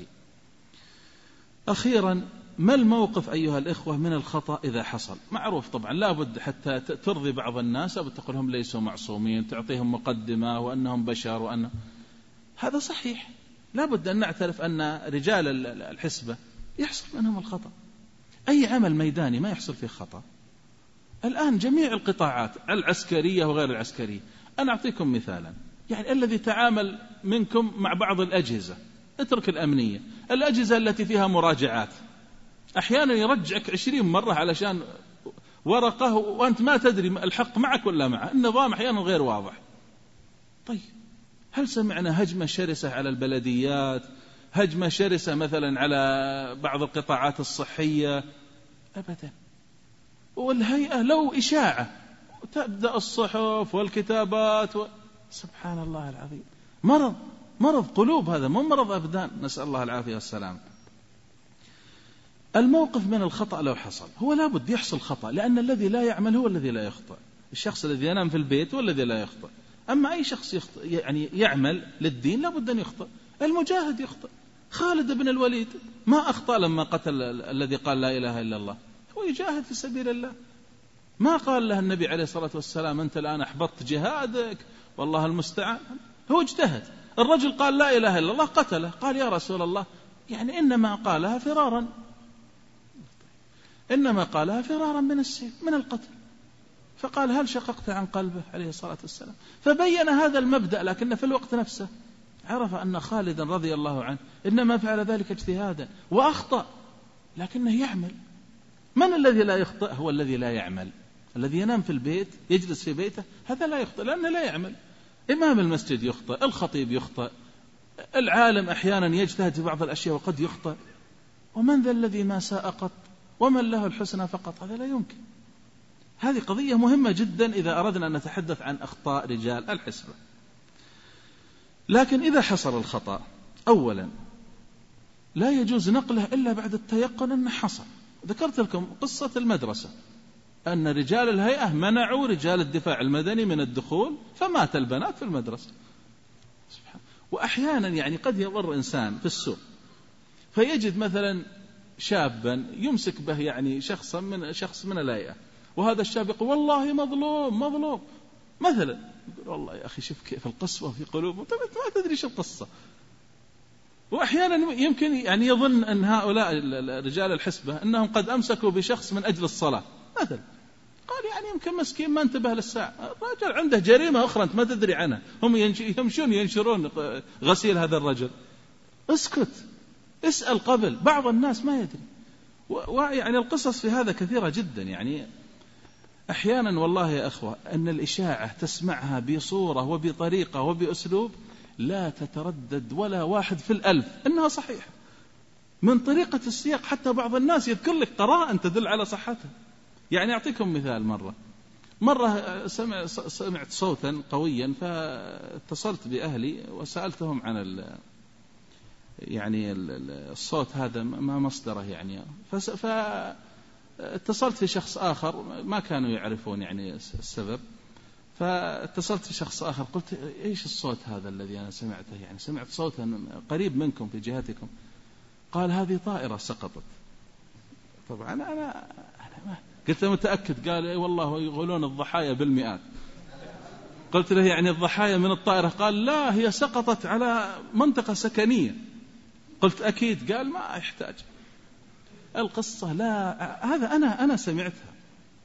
أخيرا، ما الموقف أيها الإخوة من الخطأ إذا حصل؟ معروف طبعا، لا بد حتى ترضي بعض الناس وتقولهم ليسوا معصومين، تعطيهم مقدمة وأنهم بشر وأن هذا صحيح. لا بد أن نعترف أن رجال الحسبة يحصل منهم الخطأ. أي عمل ميداني ما يحصل فيه خطأ؟ الآن جميع القطاعات العسكرية وغير العسكرية. أنا أعطيكم مثالا، يعني الذي تعامل منكم مع بعض الأجهزة، اترك الأمنية، الأجهزة التي فيها مراجعات أحيانا يرجعك عشرين مرة علشان ورقة وأنت ما تدري الحق معك ولا معه، النظام أحيانا غير واضح. طيب، هل سمعنا هجمة شرسة على البلديات، هجمة شرسة مثلا على بعض القطاعات الصحية؟ أبدا. والهيئة لو إشاعة تبدأ الصحف والكتابات و... سبحان الله العظيم، مرض مرض قلوب، هذا مو مرض أبدان، نسأل الله العافية والسلام. الموقف من الخطأ لو حصل، هو لابد يحصل خطأ، لأن الذي لا يعمل هو الذي لا يخطئ. الشخص الذي ينام في البيت هو الذي لا يخطئ، أما أي شخص يخطئ يعني يعمل للدين لابد أن يخطئ. المجاهد يخطئ. خالد بن الوليد ما أخطأ لما قتل الذي قال لا إله إلا الله، هو يجاهد في سبيل الله. ما قال له النبي عليه الصلاة والسلام أنت الآن أحبطت جهادك والله المستعان، هو اجتهد. الرجل قال لا إله إلا الله، قتله، قال يا رسول الله يعني إنما قالها فرارا، إنما قالها فرارا من السيف من القتل. فقال هل شققت عن قلبه عليه الصلاة والسلام؟ فبين هذا المبدأ، لكن في الوقت نفسه عرف أن خالدا رضي الله عنه إنما فعل ذلك اجتهادا وأخطأ، لكنه يعمل. من الذي لا يخطئ؟ هو الذي لا يعمل. الذي ينام في البيت يجلس في بيته هذا لا يخطئ لأنه لا يعمل. إمام المسجد يخطئ، الخطيب يخطئ، العالم أحيانا يجتهد في بعض الأشياء وقد يخطئ. ومن ذا الذي ما ساء قط ومن له الحسنى فقط؟ هذا لا يمكن. هذه قضية مهمة جدا إذا أردنا أن نتحدث عن أخطاء رجال الحسبة. لكن إذا حصل الخطأ، أولا لا يجوز نقله إلا بعد التيقن أنه حصل. ذكرت لكم قصة المدرسة، أن رجال الهيئة منعوا رجال الدفاع المدني من الدخول فمات البنات في المدرسة. سبحان. وأحيانا يعني قد يمر إنسان في السوق فيجد مثلا شابا يمسك به يعني شخصا من شخص من الهيئة، وهذا الشاب يقول والله مظلوم مظلوم مثلا، يقول والله يا أخي شوف كيف القسوة في قلوبهم، ما تدري شو القصة. وأحيانا يمكن يعني يظن أن هؤلاء رجال الحسبة أنهم قد أمسكوا بشخص من أجل الصلاة مثلا، قال يعني يمكن مسكين ما انتبه للساعة، الرجل عنده جريمة أخرى أنت ما تدري عنها، هم يمشون ينشرون غسيل هذا الرجل. اسكت، اسأل قبل. بعض الناس ما يدري، ويعني القصص في هذا كثيرة جدا. يعني أحيانا والله يا أخوة أن الإشاعة تسمعها بصورة وبطريقة وبأسلوب لا تتردد ولا واحد في الألف أنها صحيحة، من طريقة السياق حتى بعض الناس يذكر لك قراءة تدل على صحتها. يعني أعطيكم مثال. مرة مرة سمع سمعت صوتا قويا فاتصلت بأهلي وسألتهم عن ال يعني الصوت هذا ما مصدره يعني، فاتصلت في شخص آخر ما كانوا يعرفون يعني السبب، فاتصلت في شخص آخر قلت إيش الصوت هذا الذي أنا سمعته؟ يعني سمعت صوتا قريب منكم في جهتكم. قال هذه طائرة سقطت. طبعا أنا أنا ما قلت متأكد؟ قال إيه والله يقولون الضحايا بالمئات. قلت له يعني الضحايا من الطائرة؟ قال لا، هي سقطت على منطقة سكنية. قلت أكيد. قال ما يحتاج القصة، لا هذا أنا أنا سمعتها،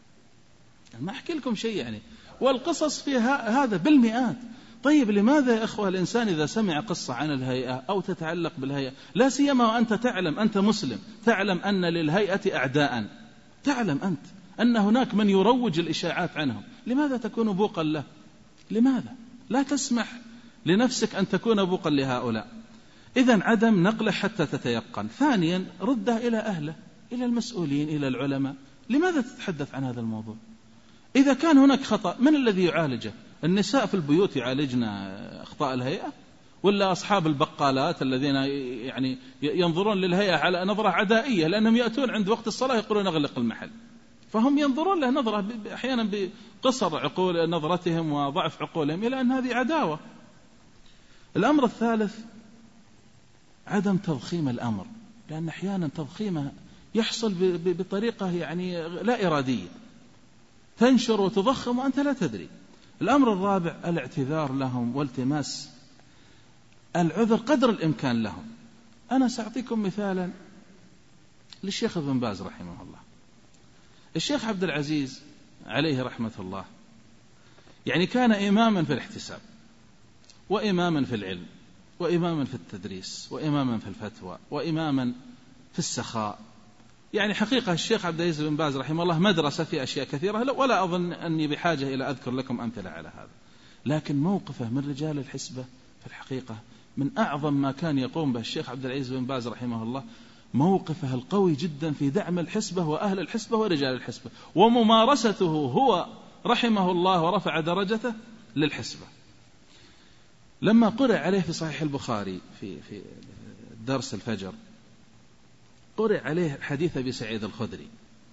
ما أحكي لكم شيء يعني، والقصص فيها هذا بالمئات. طيب لماذا يا أخوة الإنسان إذا سمع قصة عن الهيئة أو تتعلق بالهيئة، لا سيما وأنت تعلم، أنت مسلم تعلم أن للهيئة أعداء، تعلم أنت أن هناك من يروج الإشاعات عنهم، لماذا تكون بوقا له؟ لماذا لا تسمح لنفسك أن تكون بوقا لهؤلاء؟ إذن عدم نقله حتى تتيقن. ثانيا رده إلى أهله، إلى المسؤولين، إلى العلماء. لماذا تتحدث عن هذا الموضوع؟ إذا كان هناك خطأ من الذي يعالجه؟ النساء في البيوت يعالجن أخطاء الهيئة، ولا أصحاب البقالات الذين يعني ينظرون للهيئة على نظرة عدائية، لأنهم يأتون عند وقت الصلاة يقولون أغلق المحل، فهم ينظرون له نظرة أحيانا بقصر عقول نظرتهم وضعف عقولهم إلى أن هذه عداوة. الأمر الثالث عدم تضخيم الأمر، لأن أحيانا تضخيمه يحصل بطريقة يعني لا إرادية، تنشر وتضخم وأنت لا تدري. الأمر الرابع الاعتذار لهم والتماس العذر قدر الإمكان لهم. أنا سأعطيكم مثالا للشيخ ابن باز رحمه الله. الشيخ عبد العزيز عليه رحمة الله يعني كان إماما في الاحتساب، وإماما في العلم، وإماما في التدريس، وإماما في الفتوى، وإماما في السخاء. يعني حقيقة الشيخ عبد العزيز بن باز رحمه الله مدرسة في أشياء كثيرة، ولا أظن أني بحاجة إلى أذكر لكم أمثلة على هذا. لكن موقفه من رجال الحسبة في الحقيقة من أعظم ما كان يقوم به الشيخ عبد العزيز بن باز رحمه الله، موقفه القوي جدا في دعم الحسبة وأهل الحسبة ورجال الحسبة، وممارسته هو رحمه الله ورفع درجته للحسبة. لما قرأ عليه في صحيح البخاري في في درس الفجر، قرأ عليه حديث أبي سعيد الخدري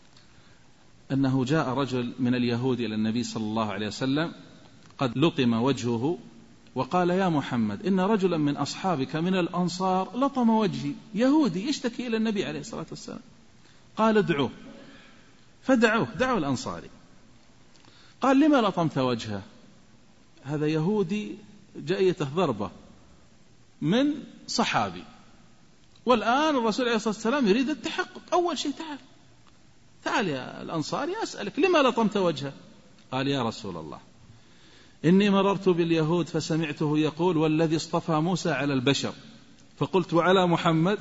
أنه جاء رجل من اليهود إلى النبي صلى الله عليه وسلم قد لطم وجهه، وقال يا محمد إن رجلا من أصحابك من الأنصار لطم وجهي، يهودي يشتكي إلى النبي عليه الصلاة والسلام. قال ادعوه، فدعوه، دعوا الأنصاري. قال لما لطمت وجهه؟ هذا يهودي جاءته ضربة من صحابي، والآن الرسول عليه الصلاة والسلام يريد التحقق. أول شيء تعال تعال يا الأنصاري أسألك لما لطمت وجهه؟ قال يا رسول الله إني مررت باليهود فسمعته يقول والذي اصطفى موسى على البشر، فقلت وعلى محمد.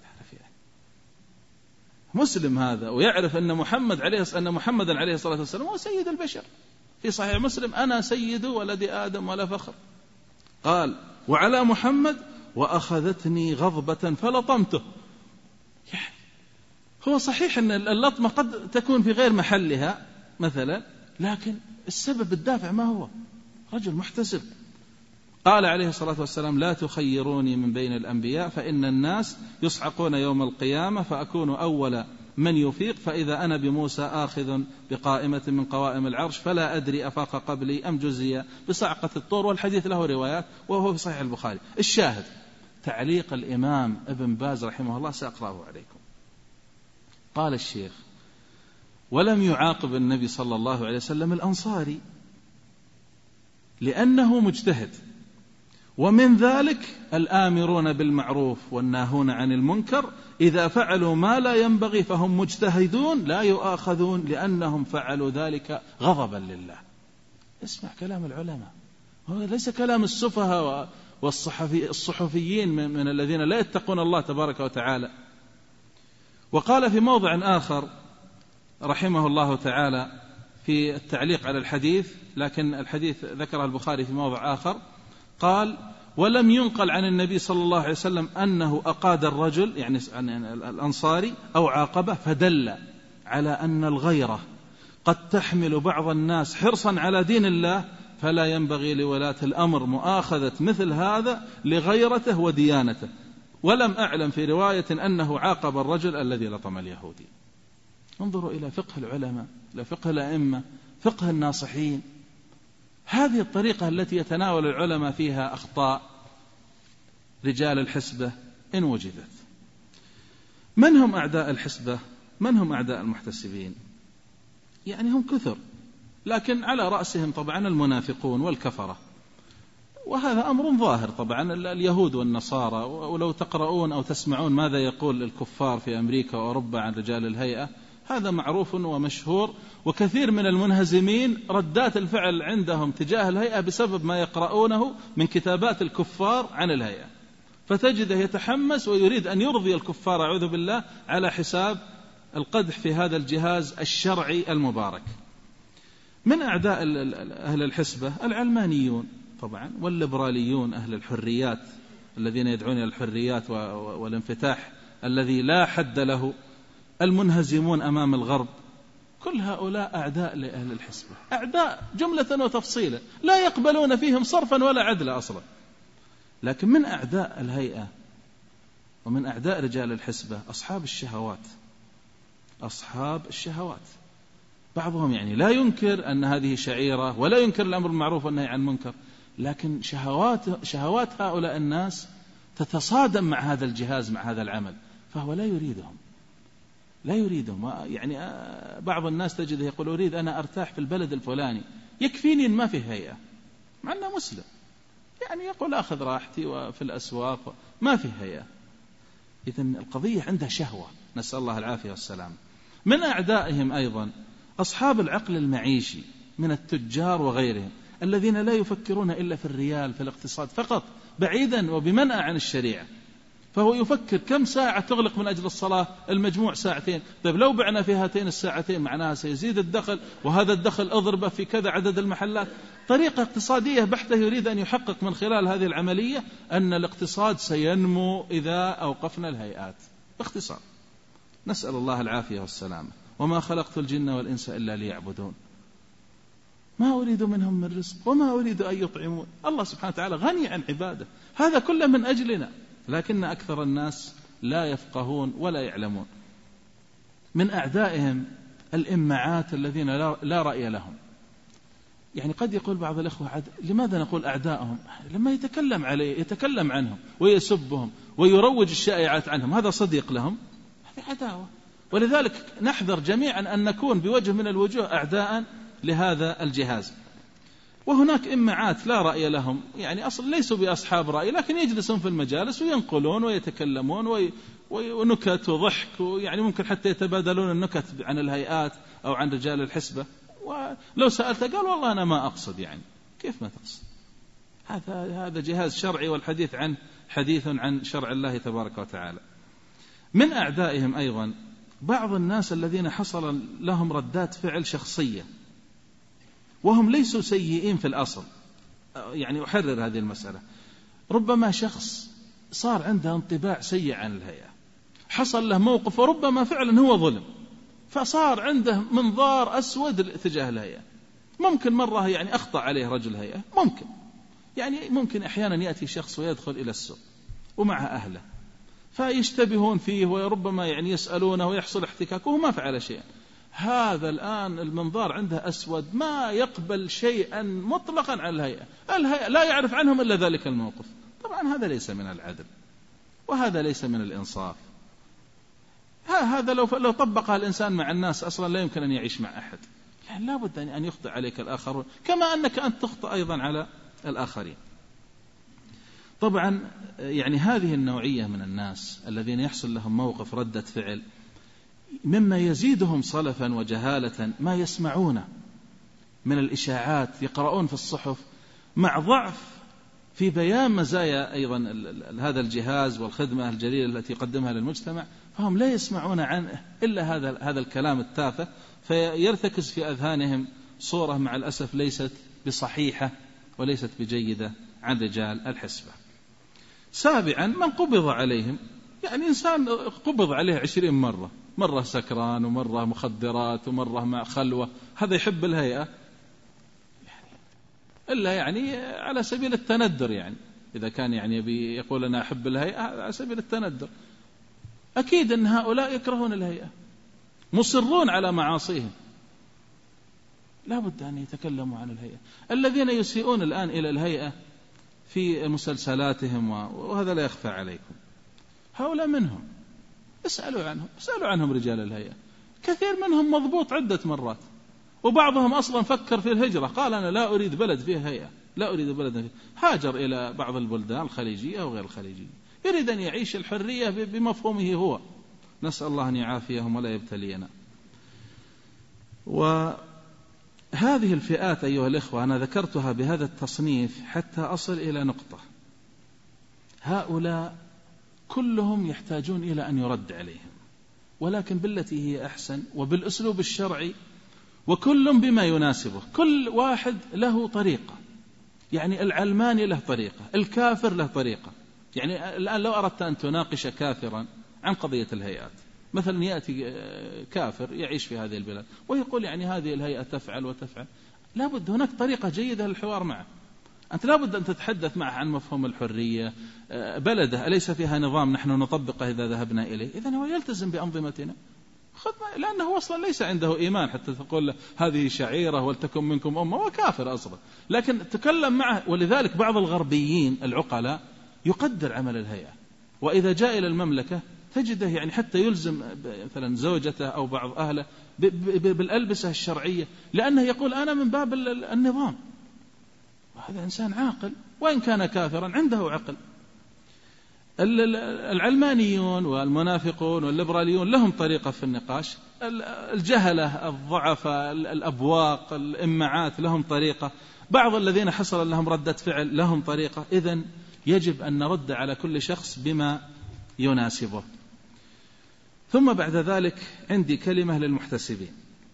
مسلم هذا ويعرف أن محمد عليه أن محمدا عليه الصلاة والسلام هو سيد البشر، في صحيح مسلم أنا سيد ولد آدم ولا فخر. قال وعلى محمد وأخذتني غضبة فلطمته. يعني هو صحيح أن اللطمة قد تكون في غير محلها مثلا، لكن السبب الدافع ما هو؟ رجل محتسب. قال عليه الصلاة والسلام لا تخيروني من بين الأنبياء فإن الناس يصعقون يوم القيامة فأكون أول من يفيق، فإذا أنا بموسى آخذ بقائمة من قوائم العرش فلا أدري أفاق قبلي أم جزي بصعقة الطور. والحديث له روايات وهو في صحيح البخاري. الشاهد تعليق الإمام ابن باز رحمه الله سأقرأه عليكم. قال الشيخ ولم يعاقب النبي صلى الله عليه وسلم الأنصاري لأنه مجتهد، ومن ذلك الآمرون بالمعروف والناهون عن المنكر إذا فعلوا ما لا ينبغي فهم مجتهدون لا يؤاخذون لأنهم فعلوا ذلك غضبا لله. اسمع كلام العلماء، هو ليس كلام السفهاء والصحفيين من الذين لا يتقون الله تبارك وتعالى. وقال في موضع آخر رحمه الله تعالى في التعليق على الحديث، لكن الحديث ذكره البخاري في موضع آخر، قال ولم ينقل عن النبي صلى الله عليه وسلم أنه أقاد الرجل يعني الأنصاري أو عاقبه، فدل على أن الغيرة قد تحمل بعض الناس حرصا على دين الله، فلا ينبغي لولاة الأمر مؤاخذة مثل هذا لغيرته وديانته. ولم أعلم في رواية أنه عاقب الرجل الذي لطم اليهودي. انظروا إلى فقه العلماء، إلى فقه الأئمة، فقه الناصحين. هذه الطريقة التي يتناول العلماء فيها أخطاء رجال الحسبة إن وجدت. من هم أعداء الحسبة؟ من هم أعداء المحتسبين؟ يعني هم كثر، لكن على رأسهم طبعا المنافقون والكفرة. وهذا أمر ظاهر طبعا. اليهود والنصارى، ولو تقرؤون أو تسمعون ماذا يقول الكفار في أمريكا وأوروبا عن رجال الهيئة، هذا معروف ومشهور، وكثير من المنهزمين ردات الفعل عندهم تجاه الهيئة بسبب ما يقرؤونه من كتابات الكفار عن الهيئة، فتجده يتحمس ويريد أن يرضي الكفار أعوذ بالله على حساب القدح في هذا الجهاز الشرعي المبارك. من أعداء أهل الحسبة العلمانيون طبعا، والليبراليون أهل الحريات الذين يدعون إلى الحريات والانفتاح الذي لا حد له، المنهزمون أمام الغرب، كل هؤلاء أعداء لأهل الحسبة، أعداء جملة وتفصيلا، لا يقبلون فيهم صرفا ولا عدلا أصلا. لكن من أعداء الهيئة ومن أعداء رجال الحسبة أصحاب الشهوات، أصحاب الشهوات. بعضهم يعني لا ينكر أن هذه شعيرة ولا ينكر الأمر بالمعروف والنهي عن المنكر، لكن شهوات شهوات هؤلاء الناس تتصادم مع هذا الجهاز، مع هذا العمل، فهو لا يريدهم لا يريدهم يعني بعض الناس تجده يقول أريد أنا أرتاح في البلد الفلاني، يكفيني إن ما في هيئة، مع أنه مسلم، يعني يقول أخذ راحتي وفي الأسواق ما في هيئة. إذن القضية عندها شهوة، نسأل الله العافية والسلام. من أعدائهم أيضا أصحاب العقل المعيشي من التجار وغيرهم، الذين لا يفكرون إلا في الريال، في الاقتصاد فقط، بعيدا وبمنأى عن الشريعة. فهو يفكر كم ساعة تغلق من أجل الصلاة، المجموع ساعتين، طيب لو بعنا في هاتين الساعتين معناها سيزيد الدخل، وهذا الدخل أضربه في كذا عدد المحلات. طريقة اقتصادية بحتة يريد أن يحقق من خلال هذه العملية أن الاقتصاد سينمو إذا أوقفنا الهيئات، باختصار. نسأل الله العافية والسلامة. وما خلقت الجن والإنس إلا ليعبدون ما أريد منهم من رزق وما أريد أن يطعمون. الله سبحانه وتعالى غني عن عباده، هذا كله من أجلنا، لكن أكثر الناس لا يفقهون ولا يعلمون. من أعدائهم الإمعات الذين لا رأي لهم. يعني قد يقول بعض الأخوة عد... لماذا نقول أعدائهم؟ لما يتكلم عليه يتكلم عنهم ويسبهم ويروج الشائعات عنهم، هذا صديق لهم؟ هذه عداوة. ولذلك نحذر جميعا أن نكون بوجه من الوجوه أعداء لهذا الجهاز. وهناك إمعات لا رأي لهم، يعني أصلا ليسوا بأصحاب رأي، لكن يجلسون في المجالس وينقلون ويتكلمون وي... ونكت وضحك، ويعني ممكن حتى يتبادلون النكت عن الهيئات أو عن رجال الحسبة. ولو سألته قال والله أنا ما أقصد. يعني كيف ما تقصد؟ هذا هذا جهاز شرعي، والحديث عنه حديث عن شرع الله تبارك وتعالى. من أعدائهم أيضا بعض الناس الذين حصل لهم ردات فعل شخصية وهم ليسوا سيئين في الأصل. يعني أحرر هذه المسألة. ربما شخص صار عنده انطباع سيء عن الهيئة، حصل له موقف وربما فعلا هو ظلم، فصار عنده منظار أسود تجاه الهيئة. ممكن مرة يعني أخطأ عليه رجل هيئة، ممكن يعني ممكن أحيانا يأتي شخص ويدخل إلى السوق ومع أهله فيشتبهون فيه وربما يعني يسألونه ويحصل احتكاك وهو ما فعل شيئا. هذا الآن المنظار عنده أسود، ما يقبل شيئا مطلقا عن الهيئة. الهيئة لا يعرف عنهم إلا ذلك الموقف. طبعا هذا ليس من العدل وهذا ليس من الإنصاف. هذا لو لو طبقها الإنسان مع الناس أصلا لا يمكن أن يعيش مع أحد. يعني لا بد أن يخطئ عليك الآخرون كما أنك أنت تخطئ أيضا على الآخرين. طبعا يعني هذه النوعية من الناس الذين يحصل لهم موقف ردة فعل، مما يزيدهم صلفا وجهالة ما يسمعونه من الإشاعات، يقرؤون في الصحف، مع ضعف في بيان مزايا أيضا هذا الجهاز والخدمة الجليلة التي يقدمها للمجتمع، فهم لا يسمعون عنه إلا هذا هذا الكلام التافه، فيرتكز في أذهانهم صورة مع الأسف ليست بصحيحة وليست بجيدة عن رجال الحسبة. سابعا من قبض عليهم، يعني إنسان قبض عليه عشرين مرة، مرة سكران ومرة مخدرات ومرة مع خلوة، هذا يحب الهيئة إلا يعني على سبيل التندر. يعني إذا كان يعني يقول أنا أحب الهيئة على سبيل التندر، أكيد أن هؤلاء يكرهون الهيئة، مصرون على معاصيهم، لا بد أن يتكلموا عن الهيئة. الذين يسيئون الآن إلى الهيئة في مسلسلاتهم وهذا لا يخفى عليكم، هؤلاء منهم، اسألوا عنهم اسألوا عنهم رجال الهيئة، كثير منهم مضبوط عدة مرات، وبعضهم أصلا فكر في الهجرة، قال أنا لا أريد بلد فيه هيئة، لا أريد بلدا فيه. هاجر إلى بعض البلدان الخليجية أو غير الخليجية، يريد أن يعيش الحرية بمفهومه هو. نسأل الله أن يعافيهم ولا يبتلينا. وهذه الفئات أيها الإخوة أنا ذكرتها بهذا التصنيف حتى أصل إلى نقطة. هؤلاء كلهم يحتاجون إلى أن يرد عليهم، ولكن بالتي هي أحسن وبالأسلوب الشرعي، وكل بما يناسبه. كل واحد له طريقة، يعني العلماني له طريقة، الكافر له طريقة. يعني الآن لو أردت أن تناقش كافرا عن قضية الهيئات، مثلا يأتي كافر يعيش في هذه البلاد ويقول يعني هذه الهيئة تفعل وتفعل، لابد هناك طريقة جيدة للحوار معه. أنت لابد أن تتحدث معه عن مفهوم الحرية. بلده أليس فيها نظام نحن نطبقه إذا ذهبنا إليه؟ إذن هو يلتزم بأنظمتنا، لأنه أصلا ليس عنده إيمان حتى تقول له هذه شعيرة ولتكن منكم أمة، وكافر أصلا. لكن تكلم معه. ولذلك بعض الغربيين العقلاء يقدر عمل الهيئة، وإذا جاء إلى المملكة تجده يعني حتى يلزم مثلا زوجته أو بعض أهله بالألبسة الشرعية، لأنه يقول أنا من باب النظام. وهذا إنسان عاقل وإن كان كافرا عنده عقل. العلمانيون والمنافقون والليبراليون لهم طريقة في النقاش، الجهلة الضعفاء الأبواق الإمعات لهم طريقة، بعض الذين حصل لهم ردة فعل لهم طريقة. إذن يجب أن نرد على كل شخص بما يناسبه. ثم بعد ذلك عندي كلمة للمحتسبين،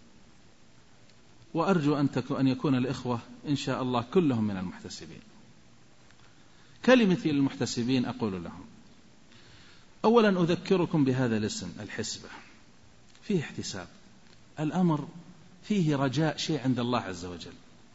وأرجو أن يكون الإخوة إن شاء الله كلهم من المحتسبين. كلمتي للمحتسبين أقول لهم: أولا أذكركم بهذا الاسم الحسبة، فيه احتساب، الأمر فيه رجاء شيء عند الله عز وجل.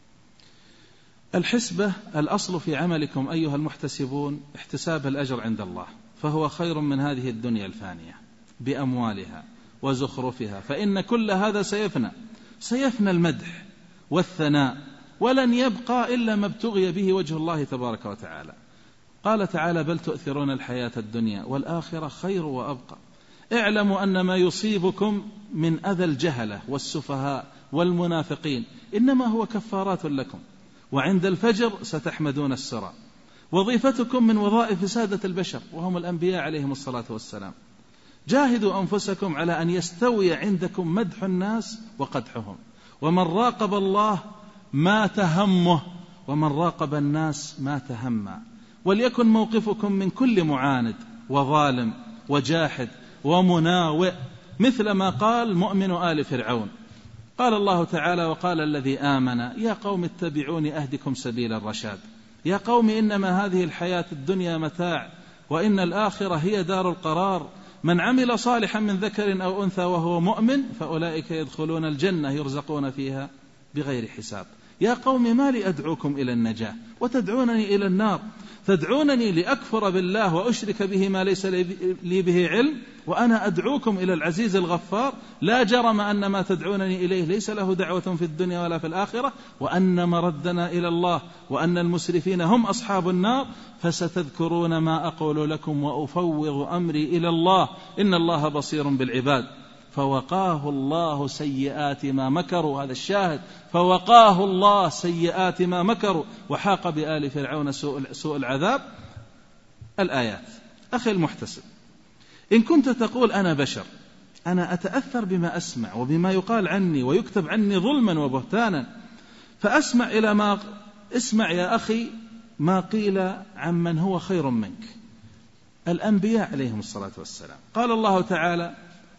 الحسبة الأصل في عملكم أيها المحتسبون احتساب الأجر عند الله، فهو خير من هذه الدنيا الفانية بأموالها وزخرفها، فإن كل هذا سيفنى، سيفنى المدح والثناء، ولن يبقى إلا ما ابتغي به وجه الله تبارك وتعالى. قال تعالى: بل تؤثرون الحياة الدنيا والآخرة خير وأبقى. اعلموا أن ما يصيبكم من أذى الجهلة والسفهاء والمنافقين إنما هو كفارات لكم، وعند الفجر ستحمدون السرى. وظيفتكم من وظائف سادة البشر وهم الأنبياء عليهم الصلاة والسلام. جاهدوا أنفسكم على أن يستوي عندكم مدح الناس وقدحهم، ومن راقب الله ما تهمه، ومن راقب الناس ما تهمى. وليكن موقفكم من كل معاند وظالم وجاحد ومناوئ مثل ما قال مؤمن آل فرعون. قال الله تعالى: وقال الذي آمن يا قوم اتبعون أهدكم سبيل الرشاد. يا قوم إنما هذه الحياة الدنيا متاع، وإن الآخرة هي دار القرار. من عمل صالحا من ذكر أو أنثى وهو مؤمن فأولئك يدخلون الجنة يرزقون فيها بغير حساب. يا قوم ما لي أدعوكم إلى النجاة وتدعونني إلى النار؟ تدعونني لأكفر بالله وأشرك به ما ليس لي به علم، وأنا أدعوكم إلى العزيز الغفار. لا جرم أن ما تدعونني إليه ليس له دعوة في الدنيا ولا في الآخرة، وأن مردنا إلى الله، وأن المسرفين هم أصحاب النار. فستذكرون ما أقول لكم وأفوض أمري إلى الله، إن الله بصير بالعباد. فوقاه الله سيئات ما مكروا، هذا الشاهد، فوقاه الله سيئات ما مكروا وحاق بآل فرعون سوء العذاب. الآيات. أخي المحتسب، إن كنت تقول أنا بشر، أنا أتأثر بما أسمع وبما يقال عني ويكتب عني ظلما وبهتانا، فأسمع إلى ما اسمع يا أخي ما قيل عمن هو خير منك، الأنبياء عليهم الصلاة والسلام. قال الله تعالى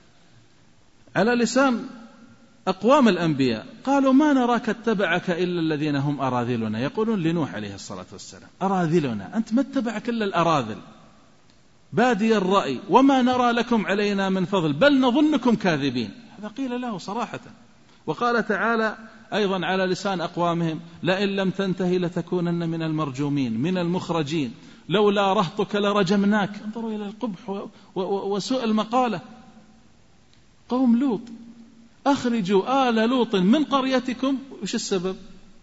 على لسان أقوام الأنبياء: قالوا ما نراك اتبعك إلا الذين هم أراذلنا. يقولون لنوح عليه الصلاة والسلام: أراذلنا، أنت ما اتبعك إلا الأراذل، بادي الرأي، وما نرى لكم علينا من فضل، بل نظنكم كاذبين. هذا قيل له صراحة. وقال تعالى أيضا على لسان أقوامهم: لئن لم تنتهي لتكونن من المرجومين من المخرجين، لولا رهطك لرجمناك. انظروا إلى القبح وسوء المقالة. قوم لوط: أخرجوا آل لوط من قريتكم. وش السبب؟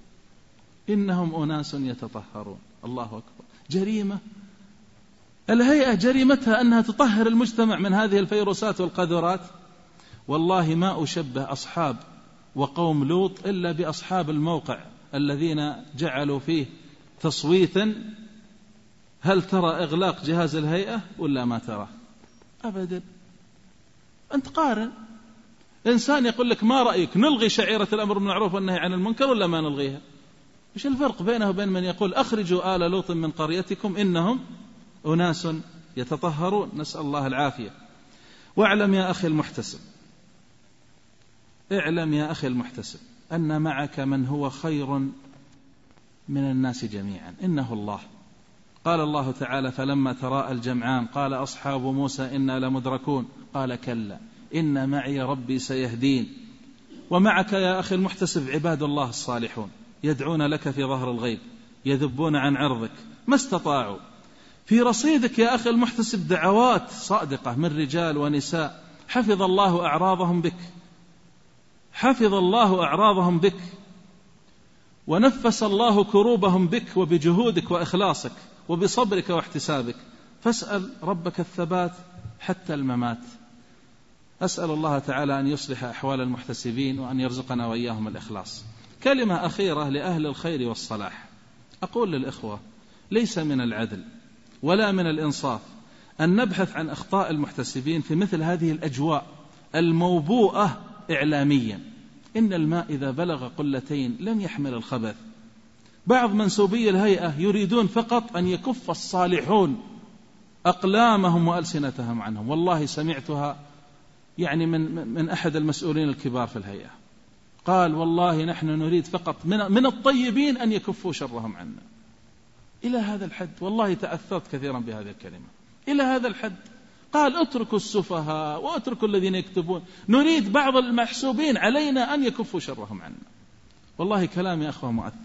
إنهم أناس يتطهرون. الله أكبر. جريمة. الهيئة جريمتها أنها تطهر المجتمع من هذه الفيروسات والقذرات. والله ما أشبه أصحاب وقوم لوط إلا بأصحاب الموقع الذين جعلوا فيه تصويتا هل ترى إغلاق جهاز الهيئة ولا ما ترى؟ أبدا. أنت قارن. إنسان يقول لك ما رأيك نلغي شعيرة الأمر بالمعروف والنهي عن المنكر ولا ما نلغيها؟ إيش الفرق بينه وبين من يقول أخرجوا آل لوط من قريتكم إنهم أناس يتطهرون؟ نسأل الله العافية. واعلم يا أخي المحتسب، اعلم يا أخي المحتسب أن معك من هو خير من الناس جميعا، إنه الله. قال الله تعالى: فلما تراءى الجمعان قال أصحاب موسى إنا لمدركون قال كلا إن معي ربي سيهدين. ومعك يا أخي المحتسب عباد الله الصالحون يدعون لك في ظهر الغيب، يذبون عن عرضك ما استطاعوا. في رصيدك يا أخي المحتسب دعوات صادقة من رجال ونساء حفظ الله أعراضهم بك، حفظ الله أعراضهم بك، ونفس الله كروبهم بك وبجهودك وإخلاصك وبصبرك واحتسابك. فاسأل ربك الثبات حتى الممات. أسأل الله تعالى أن يصلح أحوال المحتسبين وأن يرزقنا وإياهم الإخلاص. كلمة أخيرة لأهل الخير والصلاح. أقول للإخوة: ليس من العدل ولا من الإنصاف أن نبحث عن أخطاء المحتسبين في مثل هذه الأجواء الموبوءة إعلاميا. إن الماء إذا بلغ قلتين لن يحمل الخبث. بعض منسوبي الهيئة يريدون فقط أن يكف الصالحون أقلامهم وألسنتهم عنهم. والله سمعتها يعني من, من أحد المسؤولين الكبار في الهيئة قال: والله نحن نريد فقط من, من الطيبين أن يكفوا شرهم عنا. إلى هذا الحد. والله تأثرت كثيرا بهذه الكلمة. إلى هذا الحد. قال: اتركوا السفهاء واتركوا الذين يكتبون، نريد بعض المحسوبين علينا أن يكفوا شرهم عنا. والله كلام يا أخوة مؤثر.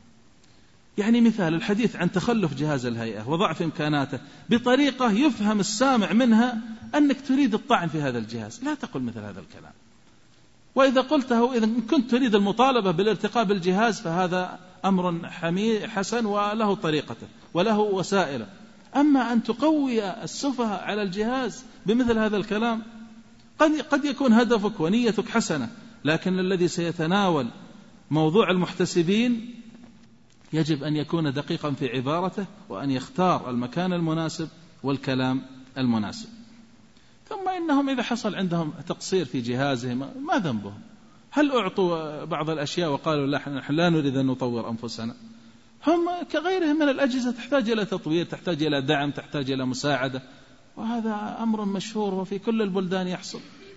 يعني مثال الحديث عن تخلف جهاز الهيئة وضعف إمكاناته بطريقة يفهم السامع منها أنك تريد الطعن في هذا الجهاز. لا تقل مثل هذا الكلام. وإذا قلته إذا كنت تريد المطالبة بالارتقاء بالجهاز فهذا أمر حسن وله طريقته وله وسائله. أما أن تقوي السفهاء على الجهاز بمثل هذا الكلام قد قد يكون هدفك ونيتك حسنة، لكن الذي سيتناول موضوع المحتسبين يجب أن يكون دقيقا في عبارته وأن يختار المكان المناسب والكلام المناسب. ثم إنهم إذا حصل عندهم تقصير في جهازهم ما ذنبهم؟ هل أعطوا بعض الأشياء وقالوا لا نحن لا نريد أن نطور أنفسنا؟ هم كغيرهم من الأجهزة تحتاج إلى تطوير، تحتاج إلى دعم، تحتاج إلى مساعدة، وهذا أمر مشهور وفي كل البلدان يحصل.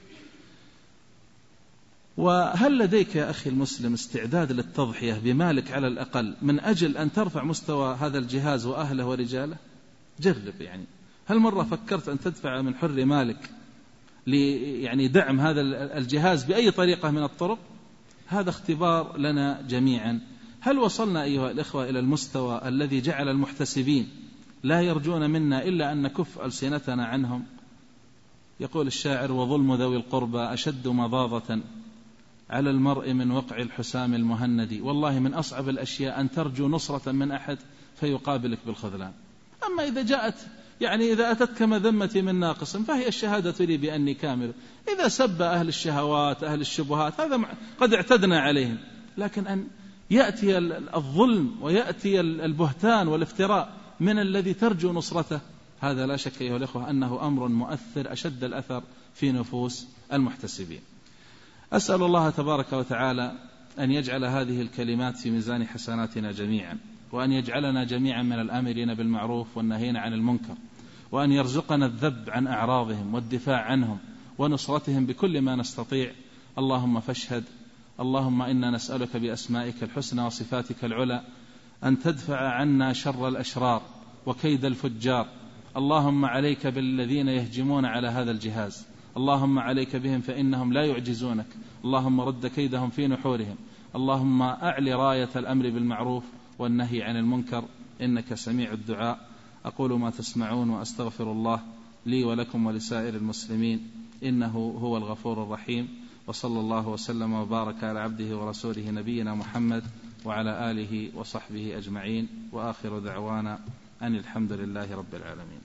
وهل لديك يا أخي المسلم استعداد للتضحية بمالك على الأقل من أجل أن ترفع مستوى هذا الجهاز وأهله ورجاله؟ جرب. يعني هل مرة فكرت أن تدفع من حر مالك يعني دعم هذا الجهاز بأي طريقة من الطرق؟ هذا اختبار لنا جميعا. هل وصلنا أيها الإخوة إلى المستوى الذي جعل المحتسبين لا يرجون منا إلا أن نكف ألسنتنا عنهم؟ يقول الشاعر: وظلم ذوي القربى أشد مضاضة على المرء من وقع الحسام المهند. والله من أصعب الأشياء أن ترجو نصرة من أحد فيقابلك بالخذلان. أما إذا جاءت يعني إذا أتتك مذمتي من ناقص فهي الشهادة لي بأني كامل. إذا سب أهل الشهوات أهل الشبهات هذا قد اعتدنا عليهم، لكن أن يأتي الظلم ويأتي البهتان والافتراء من الذي ترجو نصرته هذا لا شك أيها الأخوة أنه أمر مؤثر أشد الأثر في نفوس المحتسبين. أسأل الله تبارك وتعالى أن يجعل هذه الكلمات في ميزان حسناتنا جميعا، وأن يجعلنا جميعا من الآمرين بالمعروف والنهين عن المنكر، وأن يرزقنا الذب عن أعراضهم والدفاع عنهم ونصرتهم بكل ما نستطيع. اللهم فاشهد. اللهم إنا نسألك بأسمائك الحسنى وصفاتك العلى أن تدفع عنا شر الأشرار وكيد الفجار. اللهم عليك بالذين يهجمون على هذا الجهاز، اللهم عليك بهم فإنهم لا يعجزونك. اللهم رد كيدهم في نحورهم. اللهم أعل راية الأمر بالمعروف والنهي عن المنكر إنك سميع الدعاء. أقول ما تسمعون وأستغفر الله لي ولكم ولسائر المسلمين إنه هو الغفور الرحيم. وصلى الله وسلم وبارك على عبده ورسوله نبينا محمد وعلى آله وصحبه أجمعين، وآخر دعوانا أن الحمد لله رب العالمين.